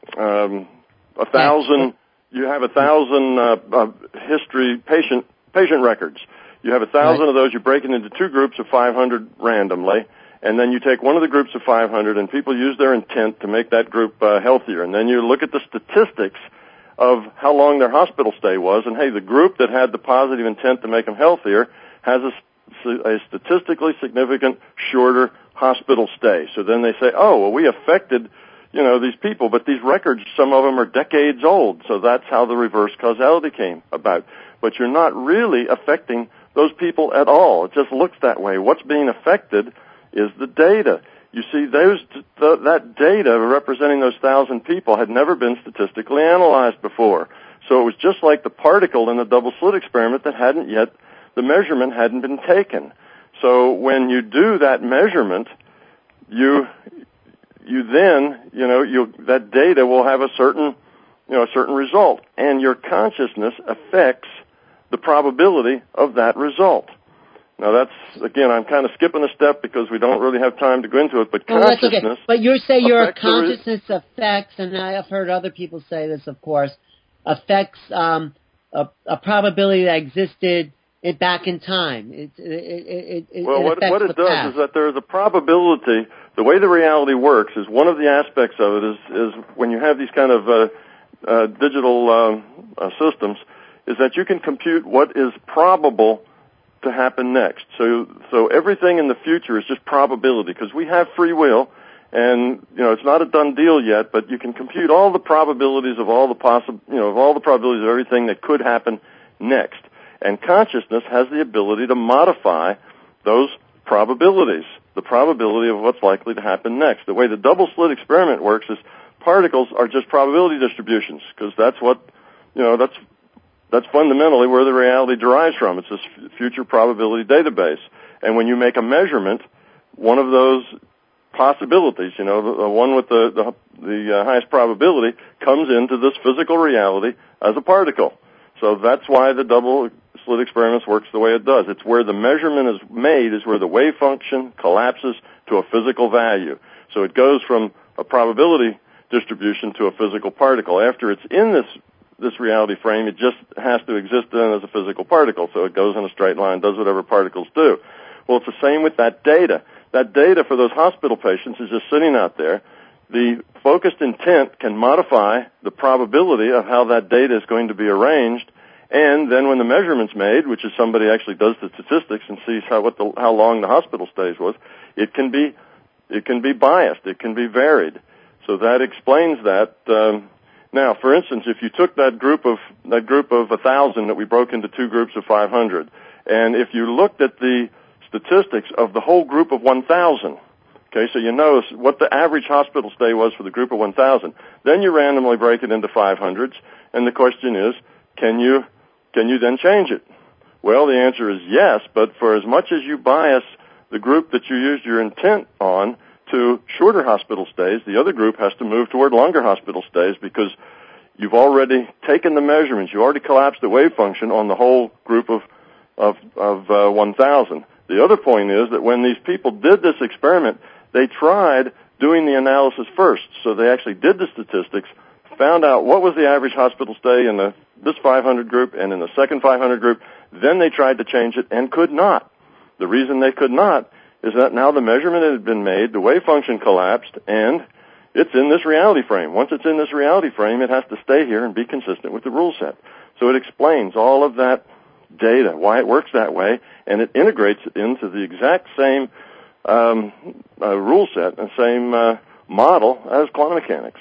[SPEAKER 2] um, a thousand, you have a thousand uh, uh, history patient patient records. You have a thousand right. of those, you break it into two groups of five hundred randomly, and then you take one of the groups of five hundred, and people use their intent to make that group uh, healthier. And then you look at the statistics of how long their hospital stay was, and hey, the group that had the positive intent to make them healthier has a, a statistically significant shorter hospital stay. So then they say, oh, well, we affected, you know, these people, but these records, some of them are decades old, so that's how the reverse causality came about. But you're not really affecting those people at all. It just looks that way. What's being affected is the data. You see, those th- that data representing those thousand people had never been statistically analyzed before. So it was just like the particle in the double slit experiment that hadn't yet, the measurement hadn't been taken. So when you do that measurement, you you then, you know, you that data will have a certain, you know, a certain result, and your consciousness affects the probability of that result. Now that's, again, I'm kind of skipping a step because we don't really have time to go into it, but
[SPEAKER 1] well,
[SPEAKER 2] consciousness...
[SPEAKER 1] That's okay. But you say your consciousness
[SPEAKER 2] re-
[SPEAKER 1] affects, and I've heard other people say this, of course, affects um, a, a probability that existed it back in time. It, it, it, it,
[SPEAKER 2] well,
[SPEAKER 1] it
[SPEAKER 2] what, what it does
[SPEAKER 1] past.
[SPEAKER 2] is that there is a probability. The way the reality works is one of the aspects of it is, is when you have these kind of uh, uh, digital um, uh, systems, is that you can compute what is probable to happen next. So, so everything in the future is just probability, because we have free will, and you know it's not a done deal yet. But you can compute all the probabilities of all the possible, you know, of all the probabilities of everything that could happen next. And consciousness has the ability to modify those probabilities, the probability of what's likely to happen next. The way the double slit experiment works is particles are just probability distributions, because that's what, you know, that's that's fundamentally where the reality derives from. It's this future probability database. And when you make a measurement, one of those possibilities, you know, the, the one with the, the, the uh, highest probability comes into this physical reality as a particle. So that's why the double slit experiments works the way it does. It's where the measurement is made is where the wave function collapses to a physical value. So it goes from a probability distribution to a physical particle. After it's in this this reality frame, it just has to exist then as a physical particle. So it goes in a straight line, does whatever particles do. Well, it's the same with that data. That data for those hospital patients is just sitting out there. The focused intent can modify the probability of how that data is going to be arranged, and then when the measurement's made, which is somebody actually does the statistics and sees how what the, how long the hospital stays was, it can be it can be biased, it can be varied. So that explains that. Um, now, for instance, if you took that group of that group of a thousand that we broke into two groups of five hundred, and if you looked at the statistics of the whole group of one thousand, okay, so you know what the average hospital stay was for the group of one thousand, then you randomly break it into five hundreds, and the question is, can you can you then change it? Well, the answer is yes, but for as much as you bias the group that you used your intent on to shorter hospital stays, the other group has to move toward longer hospital stays because you've already taken the measurements. You already collapsed the wave function on the whole group of of, of uh, one thousand. The other point is that when these people did this experiment, they tried doing the analysis first. So they actually did the statistics, found out what was the average hospital stay in the, this five hundred group and in the second five hundred group. Then they tried to change it and could not. The reason they could not is that now the measurement had been made, the wave function collapsed, and it's in this reality frame. Once it's in this reality frame, it has to stay here and be consistent with the rule set. So it explains all of that data, why it works that way, and it integrates it into the exact same um, uh, rule set and same uh, model as quantum mechanics.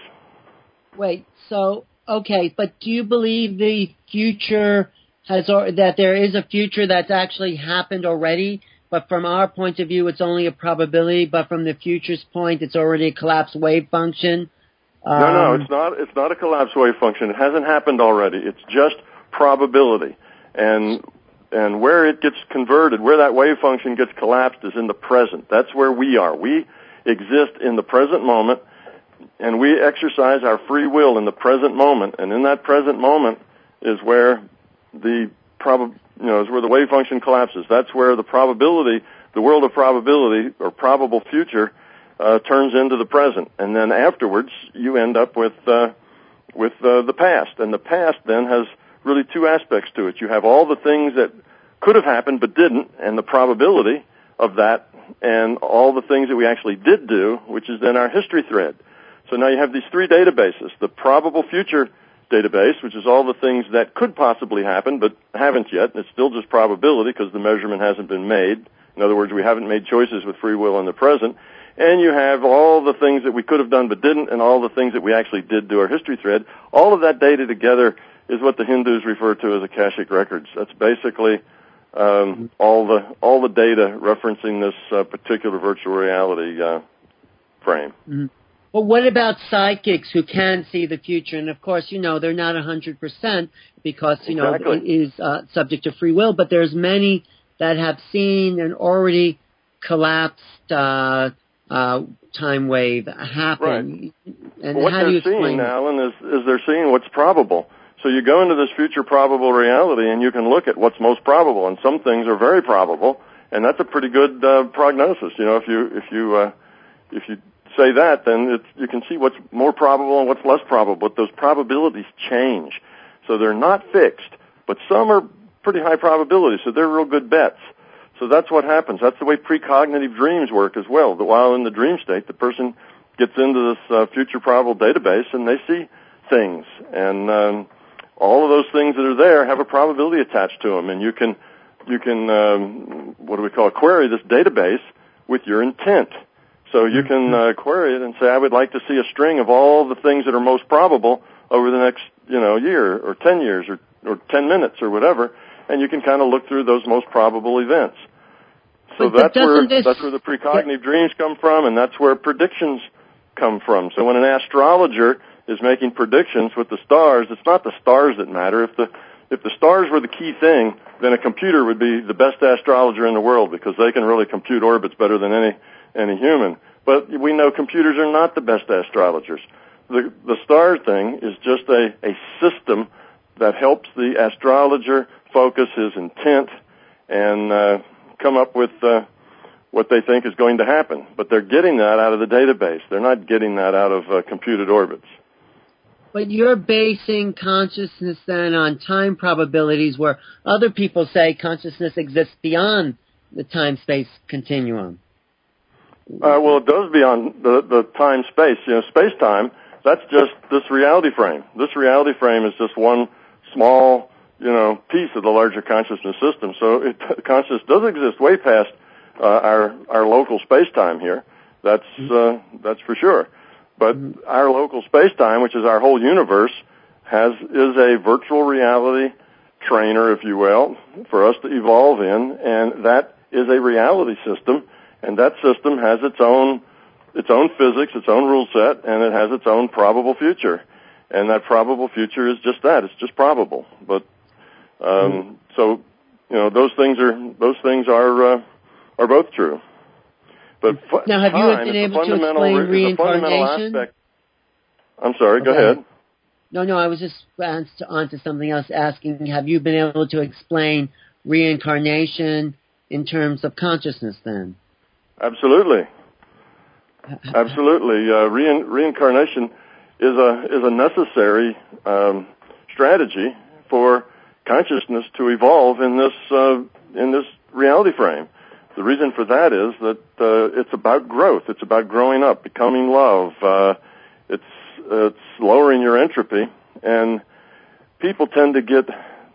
[SPEAKER 1] Wait, so, okay, but do you believe the future has, or, that there is a future that's actually happened already? But from our point of view, it's only a probability. But from the future's point, it's already a collapsed wave function. Um,
[SPEAKER 2] no, no, it's not. It's not a collapsed wave function. It hasn't happened already. It's just probability, and and where it gets converted, where that wave function gets collapsed, is in the present. That's where we are. We exist in the present moment, and we exercise our free will in the present moment. And in that present moment is where the prob you know, is where the wave function collapses. That's where the probability, the world of probability or probable future, uh, turns into the present. And then afterwards, you end up with, uh, with, uh, the past. And the past then has really two aspects to it. You have all the things that could have happened but didn't, and the probability of that, and all the things that we actually did do, which is then our history thread. So now you have these three databases. The probable future database, which is all the things that could possibly happen but haven't yet. It's still just probability because the measurement hasn't been made. In other words, we haven't made choices with free will in the present. And you have all the things that we could have done but didn't, and all the things that we actually did do our history thread. All of that data together is what the Hindus refer to as Akashic records. That's basically um, all the all the data referencing this uh, particular virtual reality uh, frame.
[SPEAKER 1] Mm-hmm. Well, what about psychics who can see the future? And, of course, you know, they're not one hundred percent because, you know,
[SPEAKER 2] exactly.
[SPEAKER 1] it is uh, subject to free will, but there's many that have seen an already collapsed uh, uh, time wave happen.
[SPEAKER 2] Right.
[SPEAKER 1] And
[SPEAKER 2] well, what
[SPEAKER 1] how
[SPEAKER 2] they're
[SPEAKER 1] do you explain
[SPEAKER 2] seeing,
[SPEAKER 1] that?
[SPEAKER 2] Alan, is, is they're seeing what's probable. So you go into this future probable reality, and you can look at what's most probable, and some things are very probable, and that's a pretty good uh, prognosis. You know, if you if you uh, if you say that, then it's, you can see what's more probable and what's less probable. But those probabilities change, so they're not fixed. But some are pretty high probability, so they're real good bets. So that's what happens. That's the way precognitive dreams work as well. That while in the dream state, the person gets into this uh, future probable database, and they see things, and um, all of those things that are there have a probability attached to them, and you can you can um, what do we call it, query this database with your intent. So you can uh, query it and say, I would like to see a string of all the things that are most probable over the next, you know, year or ten years or, or ten minutes or whatever, and you can kind of look through those most probable events. So
[SPEAKER 1] but,
[SPEAKER 2] that's
[SPEAKER 1] but
[SPEAKER 2] where
[SPEAKER 1] this,
[SPEAKER 2] that's where the precognitive dreams come from, and that's where predictions come from. So when an astrologer is making predictions with the stars, it's not the stars that matter. If the if the stars were the key thing, then a computer would be the best astrologer in the world because they can really compute orbits better than any any human. But we know computers are not the best astrologers. The the star thing is just a, a system that helps the astrologer focus his intent and uh, come up with uh, what they think is going to happen. But they're getting that out of the database. They're not getting that out of uh, computed orbits.
[SPEAKER 1] But you're basing consciousness then on time probabilities where other people say consciousness exists beyond the time-space continuum.
[SPEAKER 2] Uh, well, it does beyond the, the time-space. You know, space-time, that's just this reality frame. This reality frame is just one small, you know, piece of the larger consciousness system. So it, consciousness does exist way past uh, our our local space-time here. That's uh, that's for sure. But our local space-time, which is our whole universe, has is a virtual reality trainer, if you will, for us to evolve in, and that is a reality system, and that system has its own its own physics, its own rule set, and it has its own probable future. And that probable future is just that; it's just probable. But um, so, you know, those things are those things are uh, are both true. But fu-
[SPEAKER 1] now, have you
[SPEAKER 2] time
[SPEAKER 1] been
[SPEAKER 2] is
[SPEAKER 1] able to
[SPEAKER 2] fundamental,
[SPEAKER 1] explain reincarnation?
[SPEAKER 2] Aspect. I'm sorry.
[SPEAKER 1] Okay.
[SPEAKER 2] Go ahead.
[SPEAKER 1] No, no, I was just on to, on to something else, asking: have you been able to explain reincarnation in terms of consciousness? Then,
[SPEAKER 2] absolutely, absolutely. Uh, rein, reincarnation is a is a necessary um, strategy for consciousness to evolve in this uh, in this reality frame. The reason for that is that uh, it's about growth. It's about growing up, becoming love. Uh, it's it's lowering your entropy, and people tend to get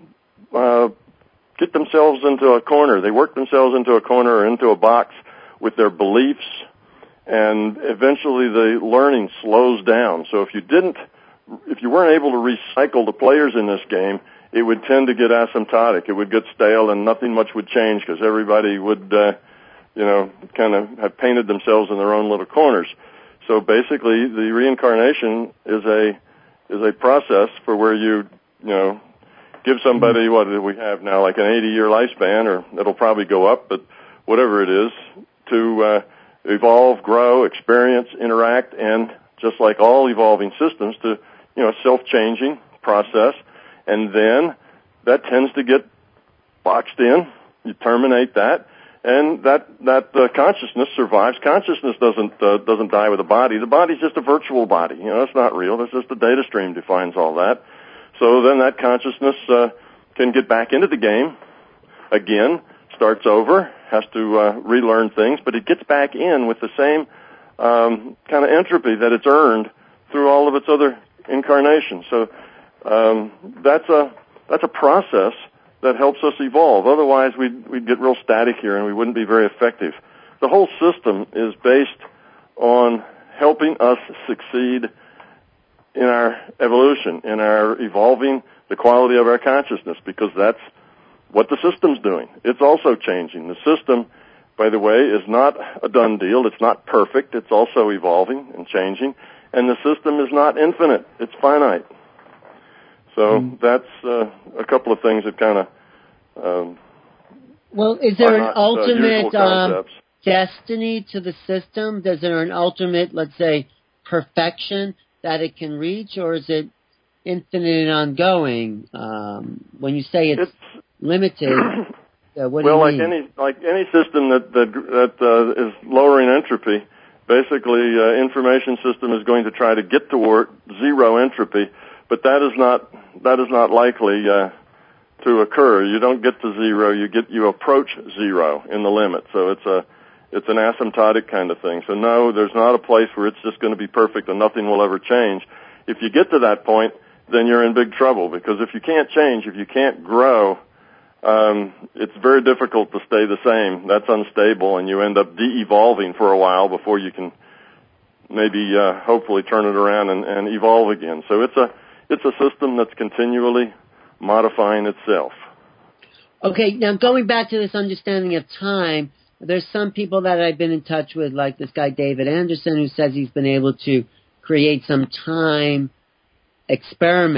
[SPEAKER 2] uh, get themselves into a corner. They work themselves into a corner or into a box with their beliefs, and eventually the learning slows down. So if you didn't, if you weren't able to recycle the players in this game, it would tend to get asymptotic. It would get stale, and nothing much would change because everybody would, uh, you know, kind of have painted themselves in their own little corners. So basically, the reincarnation is a is a process for where you, you know, give somebody what do we have now, like an eighty-year lifespan, or it'll probably go up, but whatever it is, to uh, evolve, grow, experience, interact, and just like all evolving systems, to, you know, self-changing process. And then that tends to get boxed in. You terminate that, and that that uh, consciousness survives. Consciousness doesn't uh, doesn't die with the body. The body's just a virtual body. You know, it's not real. That's just a data stream defines all that. So then that consciousness uh, can get back into the game again, starts over, has to uh, relearn things, but it gets back in with the same um, kind of entropy that it's earned through all of its other incarnations. So. Um, that's a that's a process that helps us evolve. Otherwise, we'd we'd get real static here, and we wouldn't be very effective. The whole system is based on helping us succeed in our evolution, in our evolving the quality of our consciousness, because that's what the system's doing. It's also changing. The system, by the way, is not a done deal. It's not perfect. It's also evolving and changing, and the system is not infinite. It's finite. So mm. that's uh, a couple of things that kind of um,
[SPEAKER 1] well, is there an
[SPEAKER 2] not,
[SPEAKER 1] ultimate
[SPEAKER 2] uh,
[SPEAKER 1] um, destiny to the system? Is there an ultimate, let's say, perfection that it can reach, or is it infinite and ongoing? Um, when you say it's, it's limited, uh, what
[SPEAKER 2] well,
[SPEAKER 1] do you
[SPEAKER 2] like
[SPEAKER 1] mean?
[SPEAKER 2] any like any system that that, that uh, is lowering entropy, basically, uh, information system is going to try to get toward zero entropy. But that is not that is not likely uh, to occur. You don't get to zero. You get you approach zero in the limit. So it's a it's an asymptotic kind of thing. So no, there's not a place where it's just going to be perfect and nothing will ever change. If you get to that point, then you're in big trouble, because if you can't change, if you can't grow, um, it's very difficult to stay the same. That's unstable, and you end up de-evolving for a while before you can maybe uh, hopefully turn it around and, and evolve again. So it's a It's a system that's continually modifying itself.
[SPEAKER 1] Okay, now going back to this understanding of time, there's some people that I've been in touch with, like this guy David Anderson, who says he's been able to create some time experiments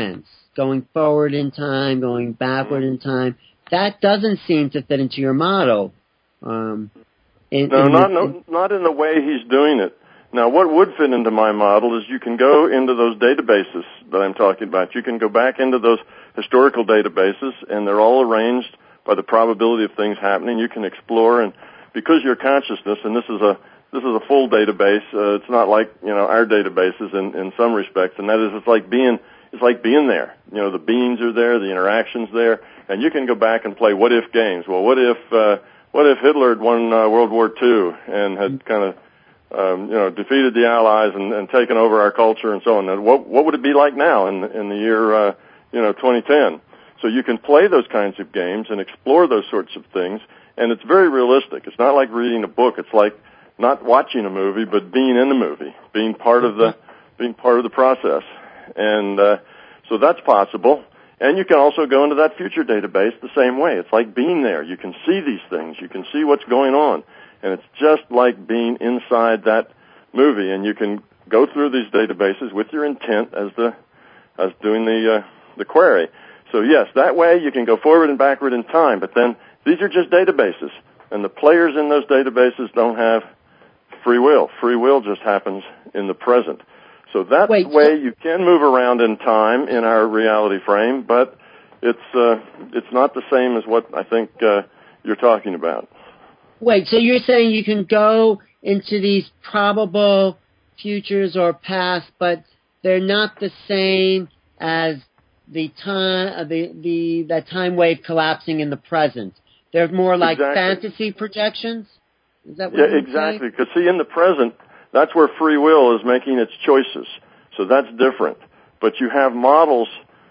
[SPEAKER 1] going forward in time, going backward in time. That doesn't seem to fit into your model. Um, in,
[SPEAKER 2] no,
[SPEAKER 1] in
[SPEAKER 2] not
[SPEAKER 1] the,
[SPEAKER 2] no, not in the way he's doing it. Now, what would fit into my model is you can go into those databases that I'm talking about. You can go back into those historical databases, and they're all arranged by the probability of things happening. You can explore, and because your consciousness, and this is a this is a full database. Uh, it's not like you know our databases in, in some respects, and that is it's like being it's like being there. You know, the beings are there, the interactions there, and you can go back and play what if games. Well, what if uh, what if Hitler had won uh, World War Two and had kind of Um, you know, defeated the Allies and, and taken over our culture and so on. And what what would it be like now in in the year uh, you know twenty ten? So you can play those kinds of games and explore those sorts of things, and it's very realistic. It's not like reading a book. It's like not watching a movie, but being in the movie, being part of the being part of the process. And uh, so that's possible. And you can also go into that future database the same way. It's like being there. You can see these things. You can see what's going on. And it's just like being inside that movie, and you can go through these databases with your intent as the as doing the uh, the query. So yes, that way you can go forward and backward in time. But then these are just databases, and the players in those databases don't have free will. Free will just happens in the present. So that
[SPEAKER 1] Wait,
[SPEAKER 2] way
[SPEAKER 1] so-
[SPEAKER 2] you can move around in time in our reality frame, but it's uh, it's not the same as what I think uh, you're talking about.
[SPEAKER 1] Wait, so you're saying you can go into these probable futures or past, but they're not the same as the time, uh, the the that time wave collapsing in the present. They're more like
[SPEAKER 2] Exactly.
[SPEAKER 1] fantasy projections. Is that what
[SPEAKER 2] Yeah,
[SPEAKER 1] you're
[SPEAKER 2] exactly.
[SPEAKER 1] saying?
[SPEAKER 2] Because see, in the present, that's where free will is making its choices. So that's different. But you have models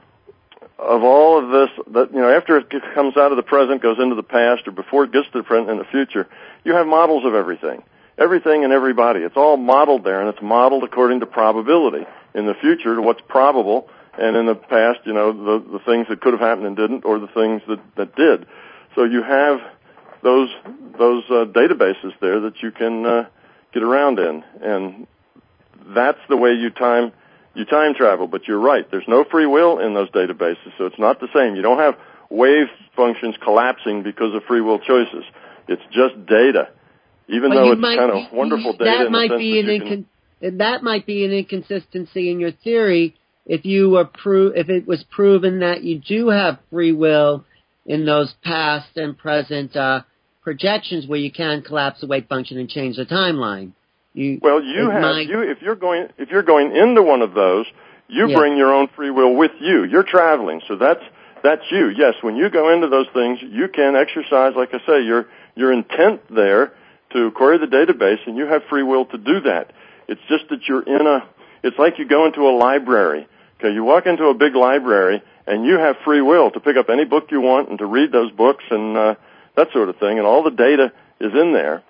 [SPEAKER 2] of all of this that, you know, after it comes out of the present, goes into the past, or before it gets to the present and the future, you have models of everything. Everything and everybody. It's all modeled there, and it's modeled according to probability. In the future, to what's probable, and in the past, you know, the, the things that could have happened and didn't, or the things that, that did. So you have those those uh, databases there that you can uh, get around in, and that's the way you time you time travel. But you're right, there's no free will in those databases, so it's not the same. You don't have wave functions collapsing because of free will choices. It's just data, even
[SPEAKER 1] But
[SPEAKER 2] though
[SPEAKER 1] you
[SPEAKER 2] it's
[SPEAKER 1] might,
[SPEAKER 2] kind of
[SPEAKER 1] you,
[SPEAKER 2] wonderful
[SPEAKER 1] you,
[SPEAKER 2] data
[SPEAKER 1] that
[SPEAKER 2] in
[SPEAKER 1] might
[SPEAKER 2] the sense
[SPEAKER 1] be
[SPEAKER 2] that
[SPEAKER 1] an
[SPEAKER 2] you can.
[SPEAKER 1] incon- that might be an inconsistency in your theory if you were pro- if it was proven that you do have free will in those past and present uh, projections where you can collapse the wave function and change the timeline. You,
[SPEAKER 2] well, you have
[SPEAKER 1] might,
[SPEAKER 2] you if you're going if you're going into one of those, you
[SPEAKER 1] yeah.
[SPEAKER 2] bring your own free will with you. You're traveling, so that's that's you. Yes, when you go into those things, you can exercise, like I say, your your intent there to query the database, and you have free will to do that. It's just that you're in a. It's like you go into a library. Okay, you walk into a big library, and you have free will to pick up any book you want and to read those books and uh, that sort of thing, and all the data is in there.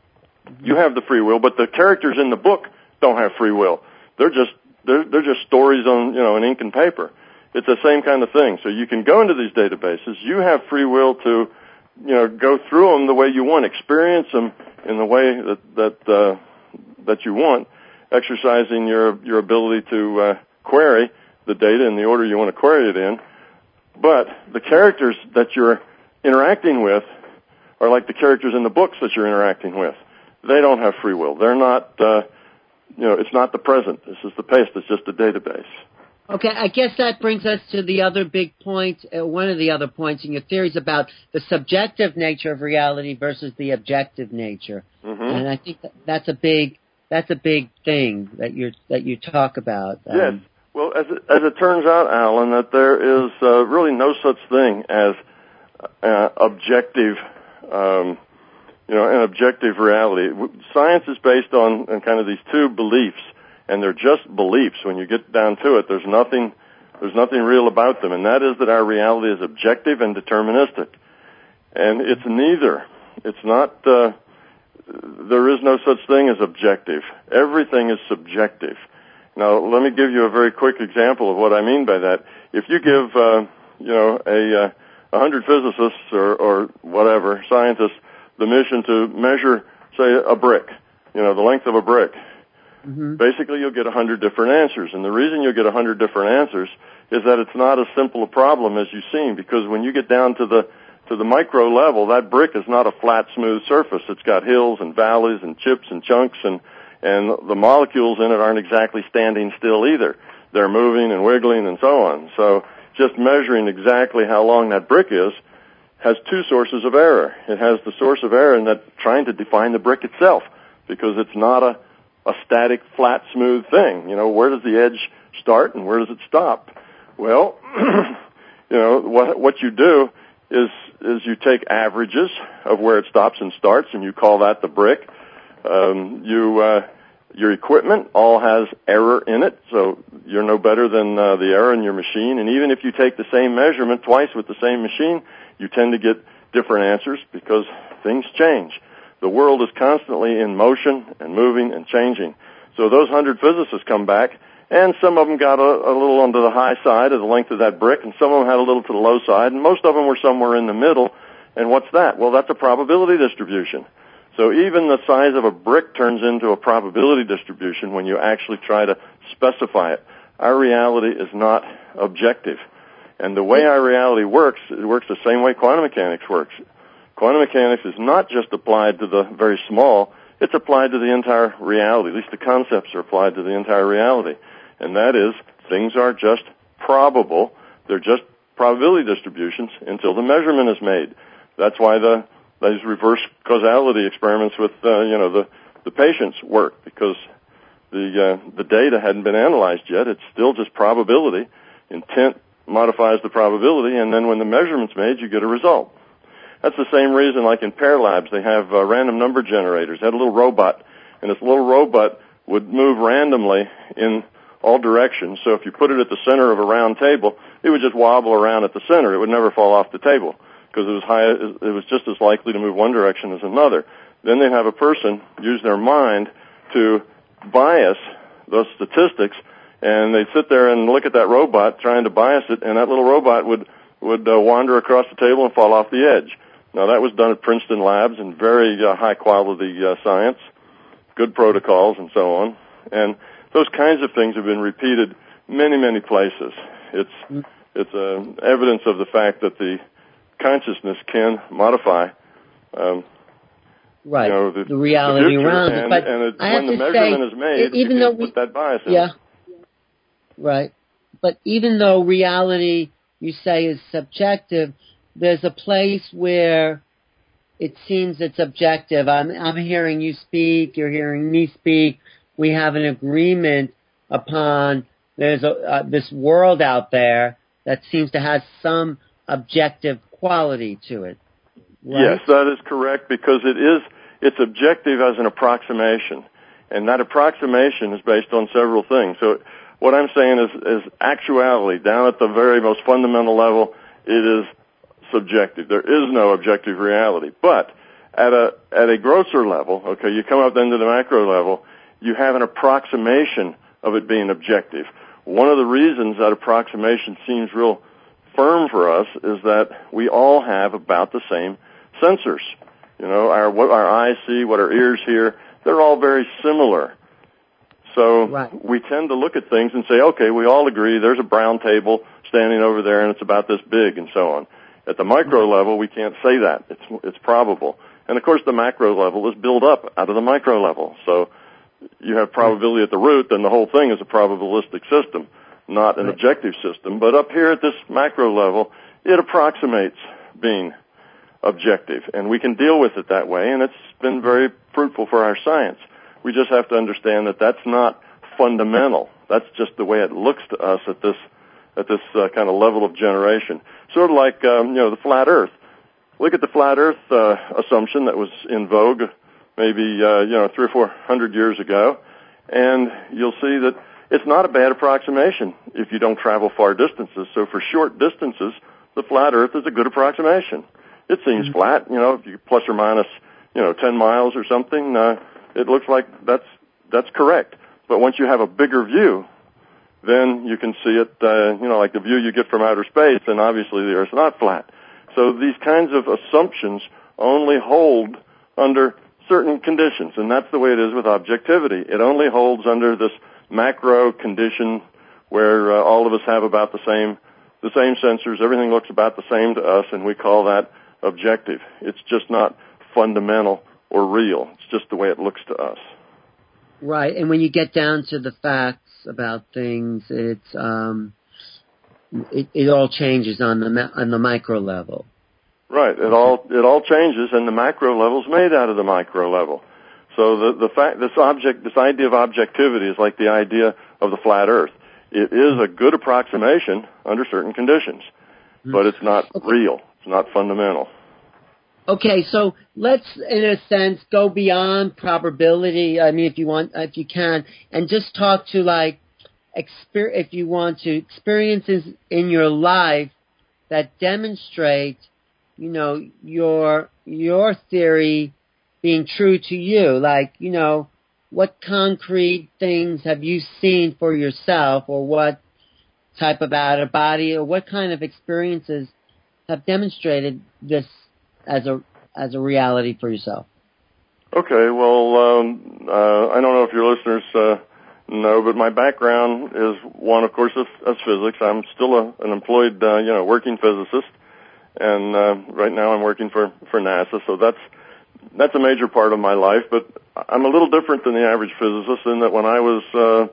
[SPEAKER 2] You have the free will, but the characters in the book don't have free will. They're just they're they're just stories on you know in ink and paper. It's the same kind of thing. So you can go into these databases. You have free will to you know go through them the way you want, experience them in the way that that uh, that you want, exercising your your ability to uh, query the data in the order you want to query it in. But the characters that you're interacting with are like the characters in the books that you're interacting with. They don't have free will. They're not, uh, you know, it's not the present. This is the past. It's just a database.
[SPEAKER 1] Okay, I guess that brings us to the other big point, uh, one of the other points in your theories about the subjective nature of reality versus the objective nature.
[SPEAKER 2] Mm-hmm.
[SPEAKER 1] And I think that that's a big, that's a big thing that you that you talk about. Um,
[SPEAKER 2] yes. Well, as it, as it turns out, Alan, that there is uh, really no such thing as uh, objective um You know, an objective reality. Science is based on, on kind of these two beliefs, and they're just beliefs. When you get down to it, there's nothing, there's nothing real about them, and that is that our reality is objective and deterministic. And it's neither. It's not, uh, there is no such thing as objective. Everything is subjective. Now, let me give you a very quick example of what I mean by that. If you give, uh, you know, a, uh, a hundred physicists or, or whatever, scientists, the mission to measure, say, a brick, you know, the length of a brick. Mm-hmm. Basically, you'll get a hundred different answers. And the reason you'll get a hundred different answers is that it's not as simple a problem as you seem, because when you get down to the to the micro level, that brick is not a flat, smooth surface. It's got hills and valleys and chips and chunks, and and the molecules in it aren't exactly standing still either. They're moving and wiggling and so on. So just measuring exactly how long that brick is has two sources of error. It has the source of error in that trying to define the brick itself, because it's not a, a static, flat, smooth thing. You know, where does the edge start and where does it stop? Well, you know, what, what you do is, is you take averages of where it stops and starts, and you call that the brick. Um, you, uh, your equipment all has error in it, so you're no better than uh, the error in your machine. And even if you take the same measurement twice with the same machine, you tend to get different answers because things change. The world is constantly in motion and moving and changing. So those hundred physicists come back, and some of them got a, a little onto the high side of the length of that brick, and some of them had a little to the low side, and most of them were somewhere in the middle. And what's that? Well, that's a probability distribution. So even the size of a brick turns into a probability distribution when you actually try to specify it. Our reality is not objective. And the way our reality works, it works the same way quantum mechanics works. Quantum mechanics is not just applied to the very small, it's applied to the entire reality. At least the concepts are applied to the entire reality. And that is, things are just probable. They're just probability distributions until the measurement is made. That's why the these reverse causality experiments with, uh, you know, the, the patients work, because the, uh, the data hadn't been analyzed yet. It's still just probability. Intent modifies the probability, and then when the measurement's made, you get a result. That's the same reason, like in Pear Labs, they have uh, random number generators. They had a little robot, and this little robot would move randomly in all directions. So if you put it at the center of a round table, it would just wobble around at the center. It would never fall off the table, because it was high, it was just as likely to move one direction as another. Then they'd have a person use their mind to bias those statistics, and they'd sit there and look at that robot trying to bias it, and that little robot would would uh, wander across the table and fall off the edge. Now, that was done at Princeton Labs in very uh, high-quality uh, science, good protocols, and so on. And those kinds of things have been repeated many, many places. It's it's uh, evidence of the fact that the consciousness can modify, um,
[SPEAKER 1] right,
[SPEAKER 2] you know, the,
[SPEAKER 1] the reality
[SPEAKER 2] the
[SPEAKER 1] around
[SPEAKER 2] and,
[SPEAKER 1] it. But
[SPEAKER 2] and it,
[SPEAKER 1] I
[SPEAKER 2] when
[SPEAKER 1] have
[SPEAKER 2] the
[SPEAKER 1] to
[SPEAKER 2] measurement
[SPEAKER 1] say,
[SPEAKER 2] is made,
[SPEAKER 1] even
[SPEAKER 2] you
[SPEAKER 1] though
[SPEAKER 2] can
[SPEAKER 1] we,
[SPEAKER 2] put that bias in.
[SPEAKER 1] yeah, right. But even though reality, you say, is subjective, there's a place where it seems it's objective. I'm, I'm hearing you speak. You're hearing me speak. We have an agreement upon there's a, uh, this world out there that seems to have some objective quality to it. Right?
[SPEAKER 2] Yes, that is correct, because it is, it's objective as an approximation. And that approximation is based on several things. So what I'm saying is, is actuality, down at the very most fundamental level, it is subjective. There is no objective reality. But at a, at a grosser level, okay, you come up then to the macro level, you have an approximation of it being objective. One of the reasons that approximation seems real firm for us is that we all have about the same sensors. You know, our, what our eyes see, what our ears hear, they're all very similar. So right. We tend to look at things and say, okay, we all agree there's a brown table standing over there and it's about this big and so on. At the micro level, we can't say that. It's, it's probable. And of course the macro level is built up out of the micro level. So you have probability at the root, then the whole thing is a probabilistic system, not an right. objective system. But up here at this macro level, it approximates being objective. And we can deal with it that way, and it's been very fruitful for our science. We just have to understand that that's not fundamental. That's just the way it looks to us at this at this uh, kind of level of generation. Sort of like, um, you know, the flat Earth. Look at the flat Earth uh, assumption that was in vogue maybe, uh, you know, three or four hundred years ago, and you'll see that it's not a bad approximation if you don't travel far distances. So for short distances, the flat Earth is a good approximation. It seems mm-hmm. flat, you know, if you plus or minus, you know, ten miles or something, uh, it looks like that's that's correct. But once you have a bigger view, then you can see it, uh, you know, like the view you get from outer space, and obviously the Earth's not flat. So these kinds of assumptions only hold under certain conditions, and that's the way it is with objectivity. It only holds under this macro condition where uh, all of us have about the same the same sensors. Everything looks about the same to us, and we call that objective. It's just not fundamental or real. It's just the way it looks to us.
[SPEAKER 1] Right, and when you get down to the facts about things, it's um, it, it all changes on the on the micro level.
[SPEAKER 2] Right, it all it all changes, and the macro level is made out of the micro level. So the the fact this object this idea of objectivity is like the idea of the flat Earth. It is a good approximation under certain conditions, but it's not
[SPEAKER 1] okay.
[SPEAKER 2] real. It's not fundamental.
[SPEAKER 1] Okay, so let's, in a sense, go beyond probability. I mean, if you want, if you can, and just talk to like, exper- if you want to, experiences in your life that demonstrate, you know, your your theory being true to you. Like, you know, what concrete things have you seen for yourself, or what type of out of body, or what kind of experiences have demonstrated this as a as a reality for yourself?
[SPEAKER 2] Okay, well, um, uh, I don't know if your listeners uh, know, but my background is one, of course, of, of physics. I'm still a, an employed, uh, you know, working physicist, and uh, right now I'm working for for NASA. So that's that's a major part of my life. But I'm a little different than the average physicist in that when I was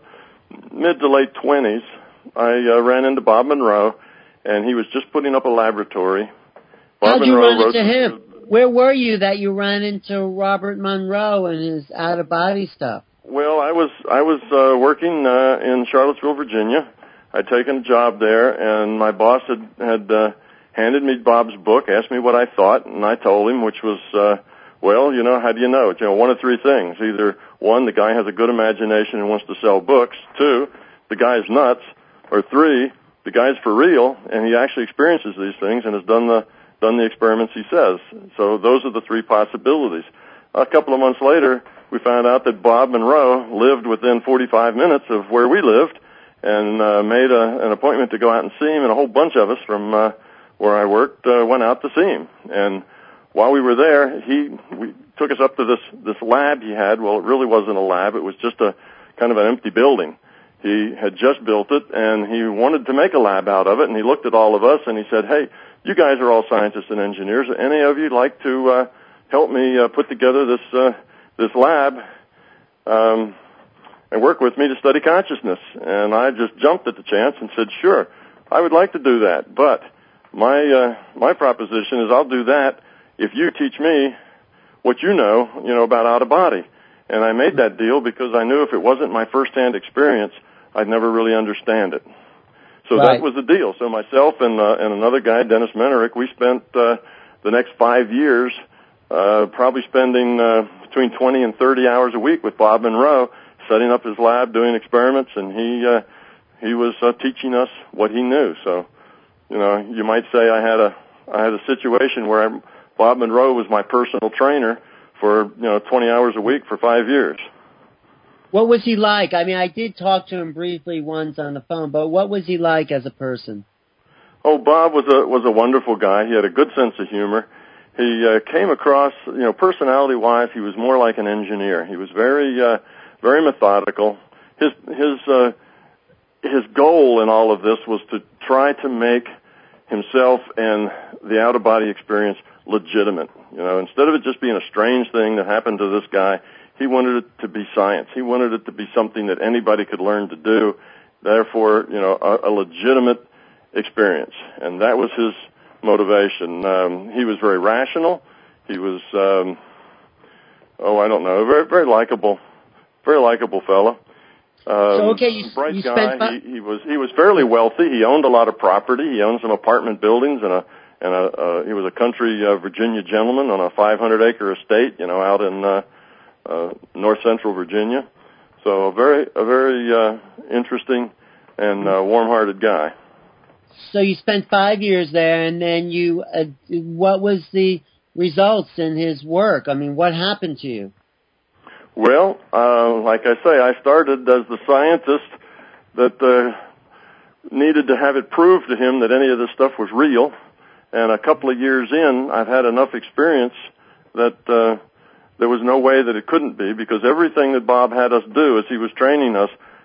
[SPEAKER 2] uh, mid to late twenties, I uh, ran into Bob Monroe, and he was just putting up a laboratory. Bob
[SPEAKER 1] How'd you
[SPEAKER 2] Monroe
[SPEAKER 1] run
[SPEAKER 2] wrote
[SPEAKER 1] into him? Where were you that you ran into Robert Monroe and his out-of-body stuff?
[SPEAKER 2] Well, I was I was uh, working uh, in Charlottesville, Virginia. I'd taken a job there, and my boss had had uh, handed me Bob's book, asked me what I thought, and I told him, which was, uh, well, you know, how do you know? It's, you know, one of three things. Either one, the guy has a good imagination and wants to sell books. Two, the guy's nuts. Or three, the guy's for real, and he actually experiences these things and has done the done the experiments he says. So those are the three possibilities. A couple of months later, we found out that Bob Monroe lived within forty-five minutes of where we lived, and uh, made a, an appointment to go out and see him, and a whole bunch of us from uh, where I worked uh, went out to see him. And while we were there, he we took us up to this, this lab he had. Well, it really wasn't a lab. It was just a kind of an empty building. He had just built it, and he wanted to make a lab out of it, and he looked at all of us, and he said, hey, you guys are all scientists and engineers. Any of you like to uh, help me uh, put together this uh, this lab um, and work with me to study consciousness? And I just jumped at the chance and said, sure, I would like to do that. But my uh, my proposition is I'll do that if you teach me what you know, you know, about out of body. And I made that deal because I knew if it wasn't my first-hand experience, I'd never really understand it. So
[SPEAKER 1] right.
[SPEAKER 2] That was the deal. So myself and uh, and another guy, Dennis Menerick, we spent uh, the next five years uh, probably spending uh, between twenty and thirty hours a week with Bob Monroe, setting up his lab, doing experiments, and he uh, he was uh, teaching us what he knew. So, you know, you might say I had a I had a situation where I, Bob Monroe was my personal trainer for, you know, twenty hours a week for five years.
[SPEAKER 1] What was he like? I mean, I did talk to him briefly once on the phone, but what was he like as a person?
[SPEAKER 2] Oh, Bob was a was a wonderful guy. He had a good sense of humor. He uh, came across, you know, personality-wise, he was more like an engineer. He was very uh, very methodical. His his uh, his goal in all of this was to try to make himself and the out-of-body experience legitimate. You know, instead of it just being a strange thing that happened to this guy, he wanted it to be science. He wanted it to be something that anybody could learn to do. Therefore, you know, a, a legitimate experience. And that was his motivation. Um, he was very rational. He was, um, oh, I don't know, very, very likable, very likable fellow. Um,
[SPEAKER 1] so, okay, you,
[SPEAKER 2] bright
[SPEAKER 1] you
[SPEAKER 2] guy.
[SPEAKER 1] spent five-
[SPEAKER 2] he, he was he was fairly wealthy. He owned a lot of property. He owned some apartment buildings and a and a uh, he was a country uh, Virginia gentleman on a five hundred acre estate, you know, out in uh, uh, north central Virginia. So a very a very uh, interesting and uh, warm-hearted guy.
[SPEAKER 1] So you spent five years there, and then you. Uh, what was the results in his work? I mean, what happened to you?
[SPEAKER 2] Well, uh, like I say, I started as the scientist that uh, needed to have it proved to him that any of this stuff was real. And a couple of years in, I've had enough experience that uh, there was no way that it couldn't be, because everything that Bob had us do as he was training us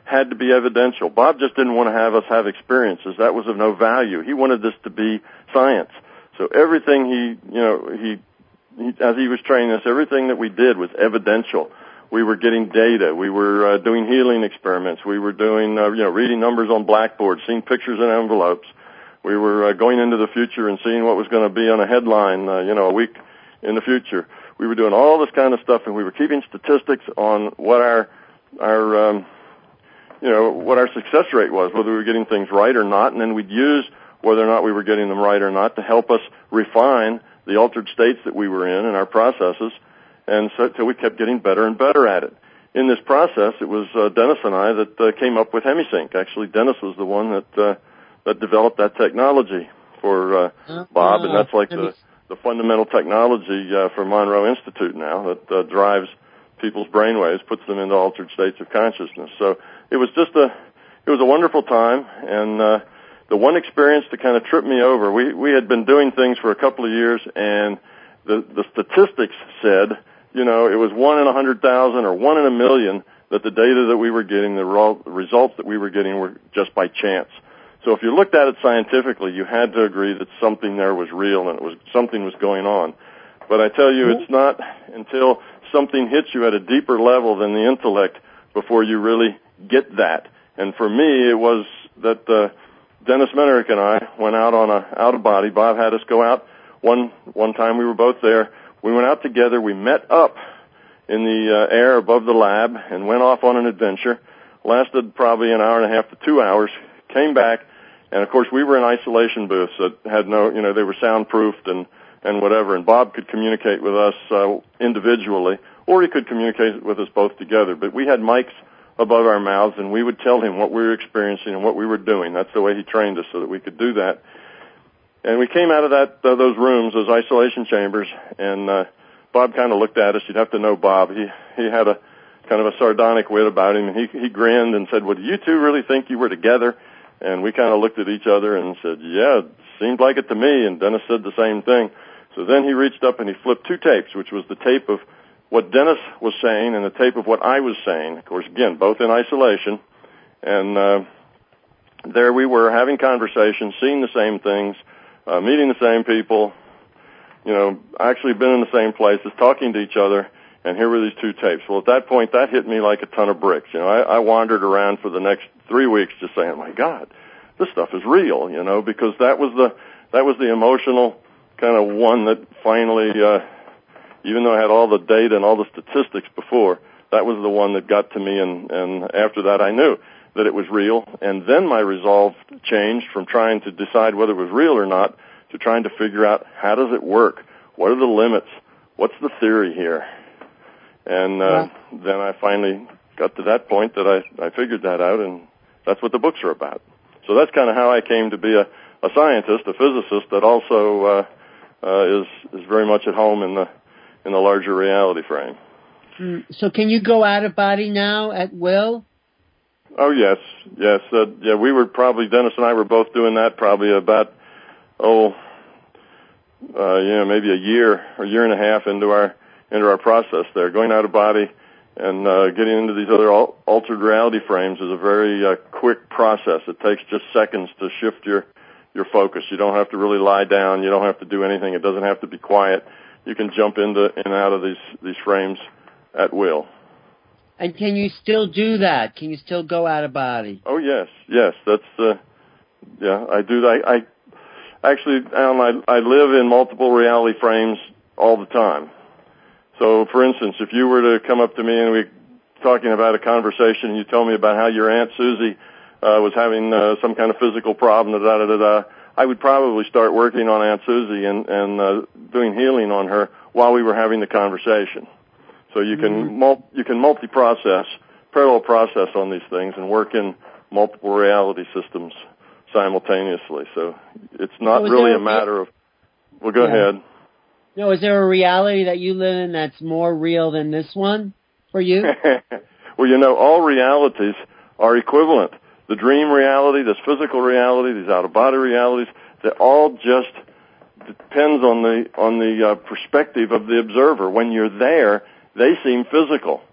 [SPEAKER 2] had to be evidential. Bob just didn't want to have us have experiences. That was of no value. He wanted this to be science. So everything he, you know, he, he as he was training us, everything that we did was evidential. We were getting data. We were uh, doing healing experiments. We were doing, uh, you know, reading numbers on blackboards, seeing pictures in envelopes. We were uh, going into the future and seeing what was going to be on a headline, uh, you know, a week in the future. We were doing all this kind of stuff, and we were keeping statistics on what our, our, um, you know, what our success rate was, whether we were getting things right or not, and then we'd use whether or not we were getting them right or not to help us refine the altered states that we were in and our processes, and so till we kept getting better and better at it. In this process, it was uh, Dennis and I that uh, came up with HemiSync. Actually, Dennis was the one that uh, that developed that technology for uh, uh, Bob, and that's like the, the fundamental technology uh, for Monroe Institute now that uh, drives people's brainwaves, puts them into altered states of consciousness. So it was just a, it was a wonderful time, and uh, the one experience that kind of tripped me over, we, we had been doing things for a couple of years, and the, the statistics said, you know, it was one in a hundred thousand or one in a million that the data that we were getting, the results that we were getting were just by chance. So if you looked at it scientifically, you had to agree that something there was real and it was something was going on. But I tell you, it's not until something hits you at a deeper level than the intellect before you really get that. And for me, it was that uh, Dennis Menerick and I went out on a out of body. Bob had us go out one one time. We were both there. We went out together. We met up in the uh, air above the lab and went off on an adventure. Lasted probably an hour and a half to two hours. Came back. And of course, we were in isolation booths that had no, you know, they were soundproofed and, and whatever. And Bob could communicate with us uh, individually, or he could communicate with us both together. But we had mics above our mouths, and we would tell him what we were experiencing and what we were doing. That's the way he trained us, so that we could do that. And we came out of that uh, those rooms, those isolation chambers, and uh, Bob kind of looked at us. You'd have to know Bob. He he had a kind of a sardonic wit about him, and he he grinned and said, "Well, do you two really think you were together?" And we kind of looked at each other and said, yeah, it seemed like it to me. And Dennis said the same thing. So then he reached up and he flipped two tapes, which was the tape of what Dennis was saying and the tape of what I was saying. Of course, again, both in isolation. And uh, there we were having conversations, seeing the same things, uh, meeting the same people, you know, actually been in the same places, talking to each other. And here were these two tapes. Well, at that point, that hit me like a ton of bricks. You know, I, I wandered around for the next three weeks just saying, my God, this stuff is real, you know, because that was the, that was the emotional kind of one that finally, uh, even though I had all the data and all the statistics before, that was the one that got to me. And, and after that, I knew that it was real. And then my resolve changed from trying to decide whether it was real or not to trying to figure out how does it work? What are the limits? What's the theory here? And uh, yeah. Then I finally got to that point that I, I figured that out, and that's what the books are about. So that's kind of how I came to be a, a scientist, a physicist that also uh, uh, is is very much at home in the in the larger reality frame.
[SPEAKER 1] Mm. So can you go out of body now at will?
[SPEAKER 2] Oh yes, yes, uh, yeah. We were probably Dennis and I were both doing that probably about oh, uh, you know, maybe a year or year and a half into our. into our process there. Going out of body and uh, getting into these other al- altered reality frames is a very uh, quick process. It takes just seconds to shift your, your focus. You don't have to really lie down. You don't have to do anything. It doesn't have to be quiet. You can jump into in and out of these, these frames at will.
[SPEAKER 1] And can you still do that? Can you still go out of body?
[SPEAKER 2] Oh, yes. Yes. That's, uh, yeah, I do that. I, I actually, Alan, I, I live in multiple reality frames all the time. So, for instance, if you were to come up to me and we were talking about a conversation and you told me about how your Aunt Susie uh, was having uh, some kind of physical problem, da, da, da, da, I would probably start working on Aunt Susie and, and uh, doing healing on her while we were having the conversation. So you can mm-hmm. mul- you can multi-process, parallel process on these things and work in multiple reality systems simultaneously. So it's not so really a matter of, well, go yeah. ahead.
[SPEAKER 1] No, is there a reality that you live in that's more real than this one for you?
[SPEAKER 2] Well, you know, all realities are equivalent. The dream reality, this physical reality, these out-of-body realities, they all just depends on the on the uh, perspective of the observer. When you're there, they seem physical.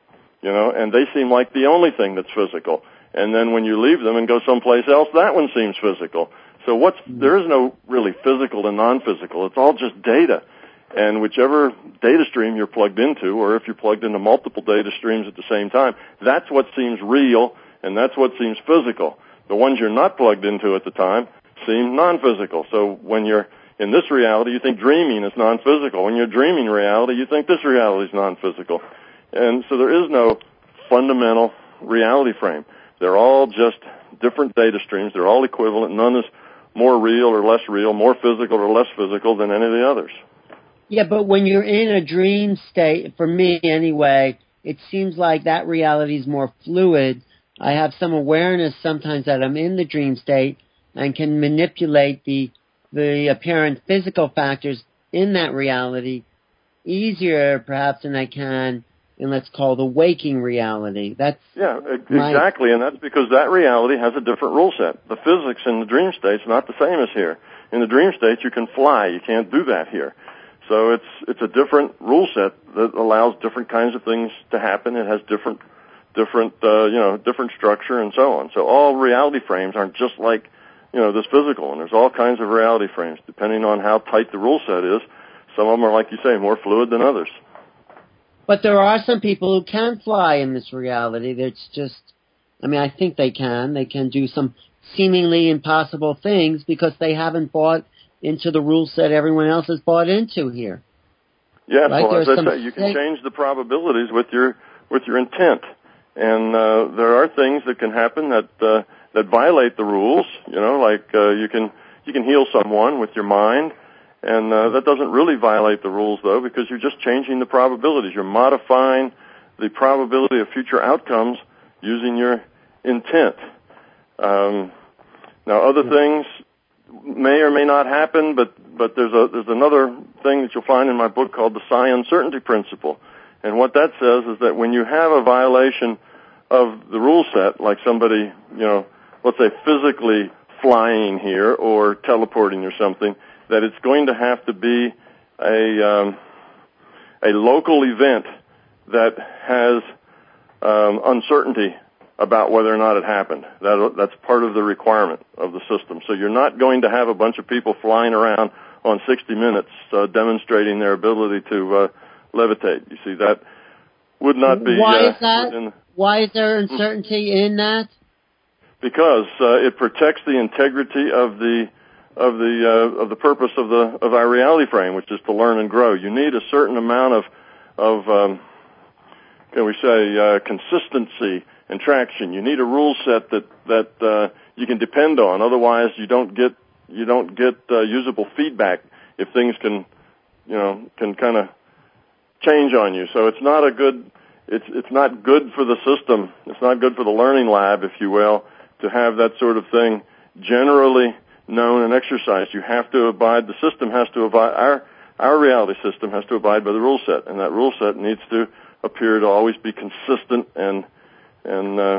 [SPEAKER 2] you know, and they seem like the only thing that's physical. And then when you leave them and go someplace else, that one seems physical. So what's, there is no really physical and non-physical. It's all just data. And whichever data stream you're plugged into, or if you're plugged into multiple data streams at the same time, that's what seems real, and that's what seems physical. The ones you're not plugged into at the time seem non-physical. So when you're in this reality, you think dreaming is non-physical. When you're dreaming reality, you think this reality is non-physical. And so there is no fundamental reality frame. They're all just different data streams. They're all equivalent. None is more real or less real, more physical or less physical than any of the others.
[SPEAKER 1] Yeah, but when you're in a dream state, for me anyway, it seems like that reality is more fluid. I have some awareness sometimes that I'm in the dream state and can manipulate the the apparent physical factors in that reality easier, perhaps, than I can in, let's call, the waking reality. That's
[SPEAKER 2] yeah, exactly, my... and that's because that reality has a different rule set. The physics in the dream state's not the same as here. In the dream state, you can fly. You can't do that here. So it's it's a different rule set that allows different kinds of things to happen. It has different different uh, you know different structure and so on. So all reality frames aren't just like you know this physical, and there's all kinds of reality frames depending on how tight the rule set is. Some of them are, like you say, more fluid than others.
[SPEAKER 1] But there are some people who can fly in this reality. That's just, I mean, I think they can. They can do some seemingly impossible things because they haven't bought into the rule set everyone else has bought into here.
[SPEAKER 2] Yes,
[SPEAKER 1] right?
[SPEAKER 2] well, as
[SPEAKER 1] There's
[SPEAKER 2] I say, you can change the probabilities with your with your intent, and uh, there are things that can happen that uh, that violate the rules. You know, like uh, you can you can heal someone with your mind, and uh, that doesn't really violate the rules though, because you're just changing the probabilities. You're modifying the probability of future outcomes using your intent. Um, now, other things may or may not happen, but but there's a there's another thing that you'll find in my book called the psi uncertainty principle, and what that says is that when you have a violation of the rule set, like somebody, you know, let's say physically flying here or teleporting or something, that it's going to have to be a um, a local event that has um, uncertainty about whether or not it happened. That, that's part of the requirement of the system. So you're not going to have a bunch of people flying around on sixty minutes uh, demonstrating their ability to uh, levitate. You see, that would not be...
[SPEAKER 1] Why
[SPEAKER 2] uh,
[SPEAKER 1] is that?
[SPEAKER 2] within...
[SPEAKER 1] Why is there uncertainty in that?
[SPEAKER 2] Because uh, it protects the integrity of the of the uh, of the purpose of the of our reality frame, which is to learn and grow. You need a certain amount of of um, can we say uh, consistency and traction. You need a rule set that that uh, you can depend on. Otherwise, you don't get you don't get uh, usable feedback if things can you know can kind of change on you. So it's not a good it's it's not good for the system. It's not good for the learning lab, if you will, to have that sort of thing generally known and exercised. You have to abide. The system has to abide. Our our reality system has to abide by the rule set, and that rule set needs to appear to always be consistent. And and uh,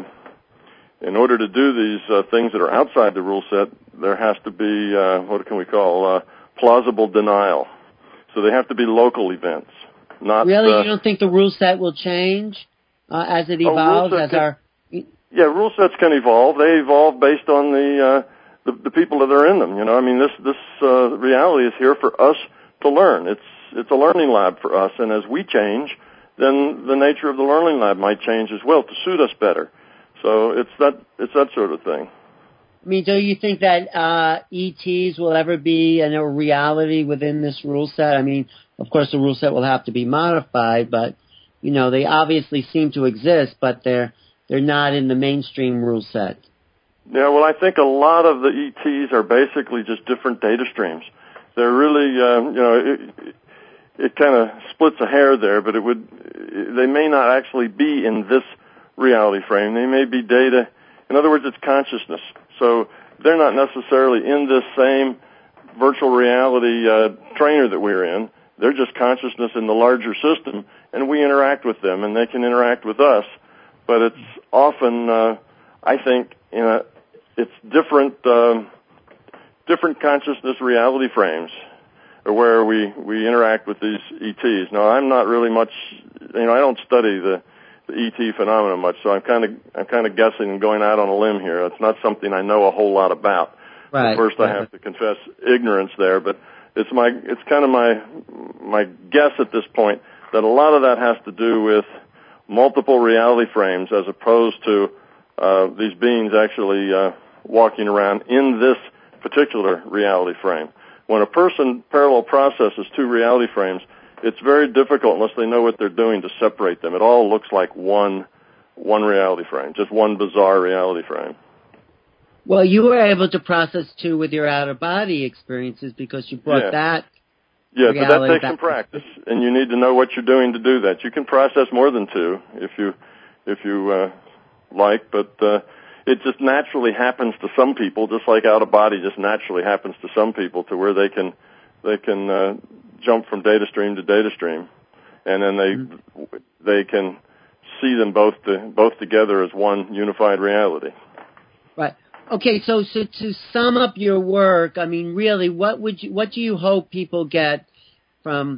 [SPEAKER 2] in order to do these uh, things that are outside the rule set, there has to be uh, what can we call uh, plausible denial. So they have to be local events. Not
[SPEAKER 1] really.
[SPEAKER 2] Uh,
[SPEAKER 1] you don't think the rule set will change uh, as it evolves?
[SPEAKER 2] Oh,
[SPEAKER 1] as
[SPEAKER 2] can,
[SPEAKER 1] our
[SPEAKER 2] yeah, rule sets can evolve. They evolve based on the uh, the, the people that are in them. You know, I mean, this this uh, reality is here for us to learn. It's it's a learning lab for us, and as we change, then the nature of the learning lab might change as well to suit us better. So it's that it's that sort of thing.
[SPEAKER 1] I mean, do you think that uh, E Ts will ever be in a reality within this rule set? I mean, of course, the rule set will have to be modified, but you know, they obviously seem to exist, but they're they're not in the mainstream rule set.
[SPEAKER 2] Yeah, well, I think a lot of the E Ts are basically just different data streams. They're really, uh, you know, it, it, it kind of splits a hair there, but it would, they may not actually be in this reality frame. They may be data. In other words, it's consciousness. So they're not necessarily in this same virtual reality uh, trainer that we're in. They're just consciousness in the larger system, and we interact with them, and they can interact with us. But it's often, uh, I think, in a, it's different, um, different consciousness reality frames, or where we we interact with these E Ts. Now, I'm not really much, you know, I don't study the the E T phenomenon much, so I'm kind of I'm kind of guessing and going out on a limb here. It's not something I know a whole lot about.
[SPEAKER 1] Right.
[SPEAKER 2] So first, I have to confess ignorance there, but it's my it's kind of my my guess at this point that a lot of that has to do with multiple reality frames as opposed to uh, these beings actually uh, walking around in this particular reality frame. When a person parallel processes two reality frames, it's very difficult unless they know what they're doing to separate them. It all looks like one one reality frame, just one bizarre reality frame.
[SPEAKER 1] Well, you were able to process two with your out-of-body experiences because you brought
[SPEAKER 2] yeah.
[SPEAKER 1] that.
[SPEAKER 2] Yeah, but that takes some practice, and you need to know what you're doing to do that. You can process more than two if you if you uh, like, but uh, it just naturally happens to some people, just like out-of-body just naturally happens to some people, to where they can they can uh, jump from data stream to data stream, and then they mm-hmm. they can see them both to, both together as one unified reality.
[SPEAKER 1] Right. Okay, so so to sum up your work, I mean, really, what would you what do you hope people get from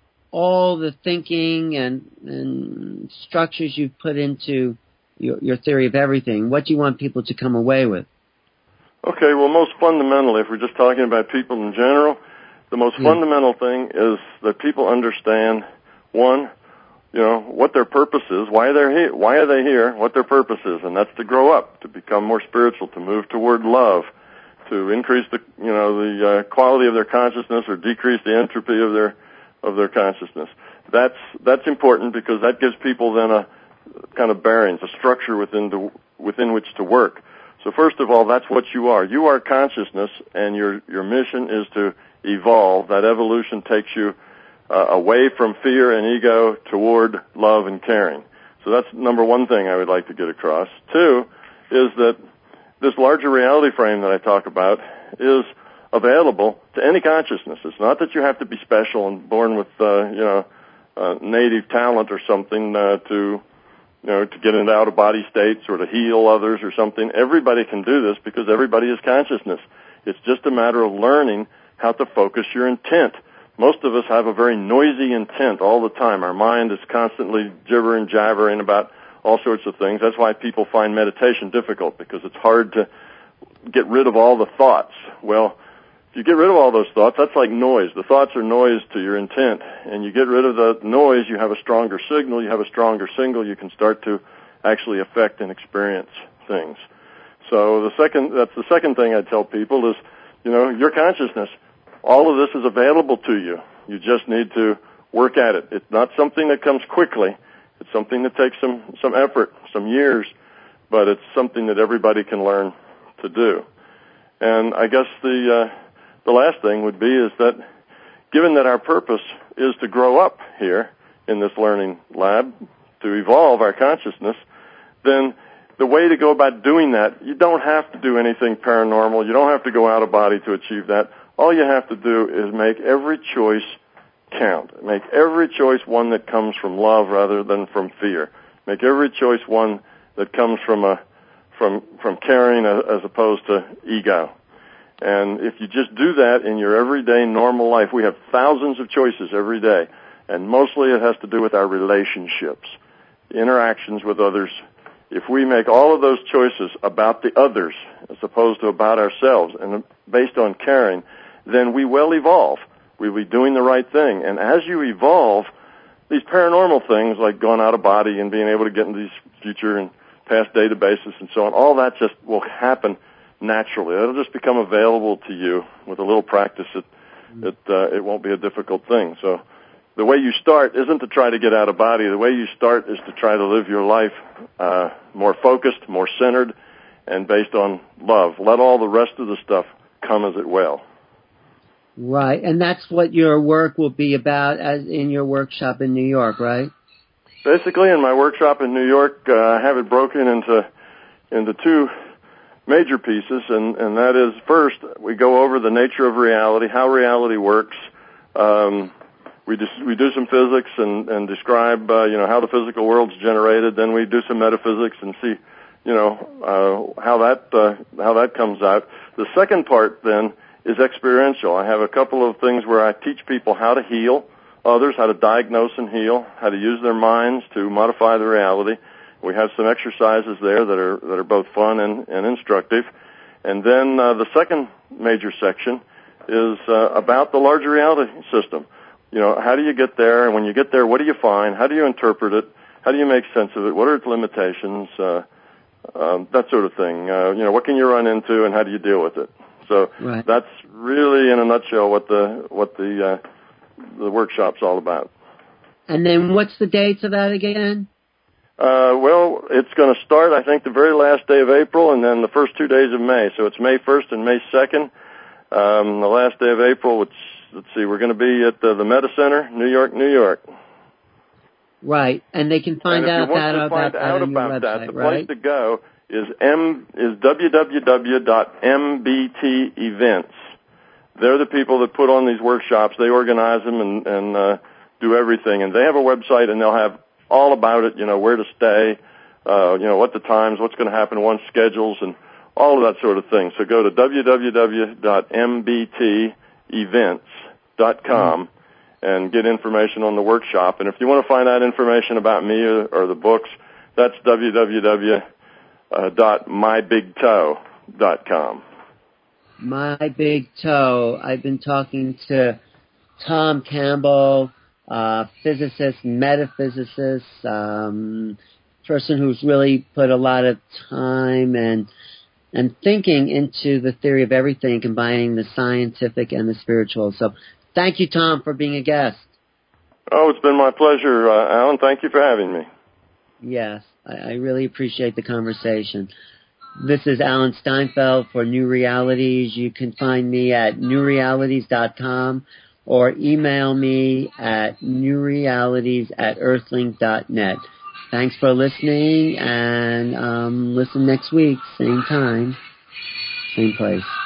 [SPEAKER 1] all the thinking and, and structures you've put into your, your theory of everything? What do you want people to come away with?
[SPEAKER 2] Okay, well, most fundamentally, if we're just talking about people in general, the most yeah. fundamental thing is that people understand, one, you know, what their purpose is, why they're here, why are they here, what their purpose is, and that's to grow up, to become more spiritual, to move toward love, to increase the, you know, the uh, quality of their consciousness or decrease the entropy of their of their consciousness. That's that's important because that gives people then a kind of bearings, a structure within the, within which to work. So first of all, that's what you are. You are consciousness, and your your mission is to evolve. That evolution takes you Uh, away from fear and ego toward love and caring. So that's number one thing I would like to get across. Two is that this larger reality frame that I talk about is available to any consciousness. It's not that you have to be special and born with, uh, you know, uh, native talent or something uh, to, you know, to get into out-of-body states or to heal others or something. Everybody can do this because everybody is consciousness. It's just a matter of learning how to focus your intent. Most of us have a very noisy intent all the time. Our mind is constantly gibbering, jabbering about all sorts of things. That's why people find meditation difficult, because it's hard to get rid of all the thoughts. Well, if you get rid of all those thoughts, that's like noise. The thoughts are noise to your intent. And you get rid of the noise, you have a stronger signal. You have a stronger signal, you can start to actually affect and experience things. So the second, that's the second thing I tell people is, you know, your consciousness, all of this is available to you. You just need to work at it. It's not something that comes quickly. It's something that takes some, some effort, some years, but it's something that everybody can learn to do. And I guess the, uh, the last thing would be is that given that our purpose is to grow up here in this learning lab, to evolve our consciousness, then the way to go about doing that, you don't have to do anything paranormal. You don't have to go out of body to achieve that. All you have to do is make every choice count. Make every choice one that comes from love rather than from fear. Make every choice one that comes from a from from caring as opposed to ego. And if you just do that in your everyday normal life, we have thousands of choices every day, and mostly it has to do with our relationships, interactions with others. If we make all of those choices about the others as opposed to about ourselves and based on caring, then we will evolve. We'll be doing the right thing. And as you evolve, these paranormal things like going out of body and being able to get into these future and past databases and so on, all that just will happen naturally. It'll just become available to you with a little practice. It, it, uh, it won't be a difficult thing. So the way you start isn't to try to get out of body. The way you start is to try to live your life uh, more focused, more centered, and based on love. Let all the rest of the stuff come as it will.
[SPEAKER 1] Right, and that's what your work will be about as in your workshop in New York, right?
[SPEAKER 2] Basically, in my workshop in New York, uh, I have it broken into into two major pieces, and, and that is, first, we go over the nature of reality, how reality works. Um, we just, we do some physics and, and describe, uh, you know, how the physical world's generated. Then we do some metaphysics and see, you know, uh, how that uh, how that comes out. The second part, then, is experiential. I have a couple of things where I teach people how to heal others how to diagnose and heal, how to use their minds to modify the reality. We have some exercises there that are that are both fun and, and instructive. And then uh, the second major section is uh, about the larger reality system. You know, how do you get there? And when you get there, what do you find? How do you interpret it? How do you make sense of it? What are its limitations? Uh, um, that sort of thing. Uh, you know, what can you run into, and how do you deal with it? So
[SPEAKER 1] right.
[SPEAKER 2] That's really, in a nutshell, what the what the uh, the workshop's all about.
[SPEAKER 1] And then what's the dates of that again?
[SPEAKER 2] Uh, well, it's going to start, I think, the very last day of April, and then the first two days of May. So it's May first and May second. Um, the last day of April, which, let's see, we're going to be at the, the Meta Center, New York, New York.
[SPEAKER 1] Right, and they can find out that
[SPEAKER 2] to
[SPEAKER 1] about
[SPEAKER 2] find
[SPEAKER 1] that
[SPEAKER 2] out
[SPEAKER 1] on your
[SPEAKER 2] about
[SPEAKER 1] website,
[SPEAKER 2] that, the
[SPEAKER 1] right?
[SPEAKER 2] place to go is m is w w w dot m b t events. They're the people that put on these workshops. They organize them and, and uh, do everything, and they have a website, and they'll have all about it. You know, where to stay, uh, you know, what the times, what's going to happen, once schedules, and all of that sort of thing. So go to w w w dot m b t events dot com. Mm-hmm. and get information on the workshop. And if you want to find out information about me or, or the books, that's w w w dot my big toe dot com.
[SPEAKER 1] My Big Toe. I've been talking to Tom Campbell, uh, physicist, metaphysicist, um, person who's really put a lot of time and and thinking into the theory of everything, combining the scientific and the spiritual. So thank you, Tom, for being a guest.
[SPEAKER 2] Oh, it's been my pleasure, uh, Alan. Thank you for having me.
[SPEAKER 1] Yes, I, I really appreciate the conversation. This is Alan Steinfeld for New Realities. You can find me at new realities dot com or email me at newrealities at earthlink dot net. Thanks for listening, and um, listen next week, same time, same place.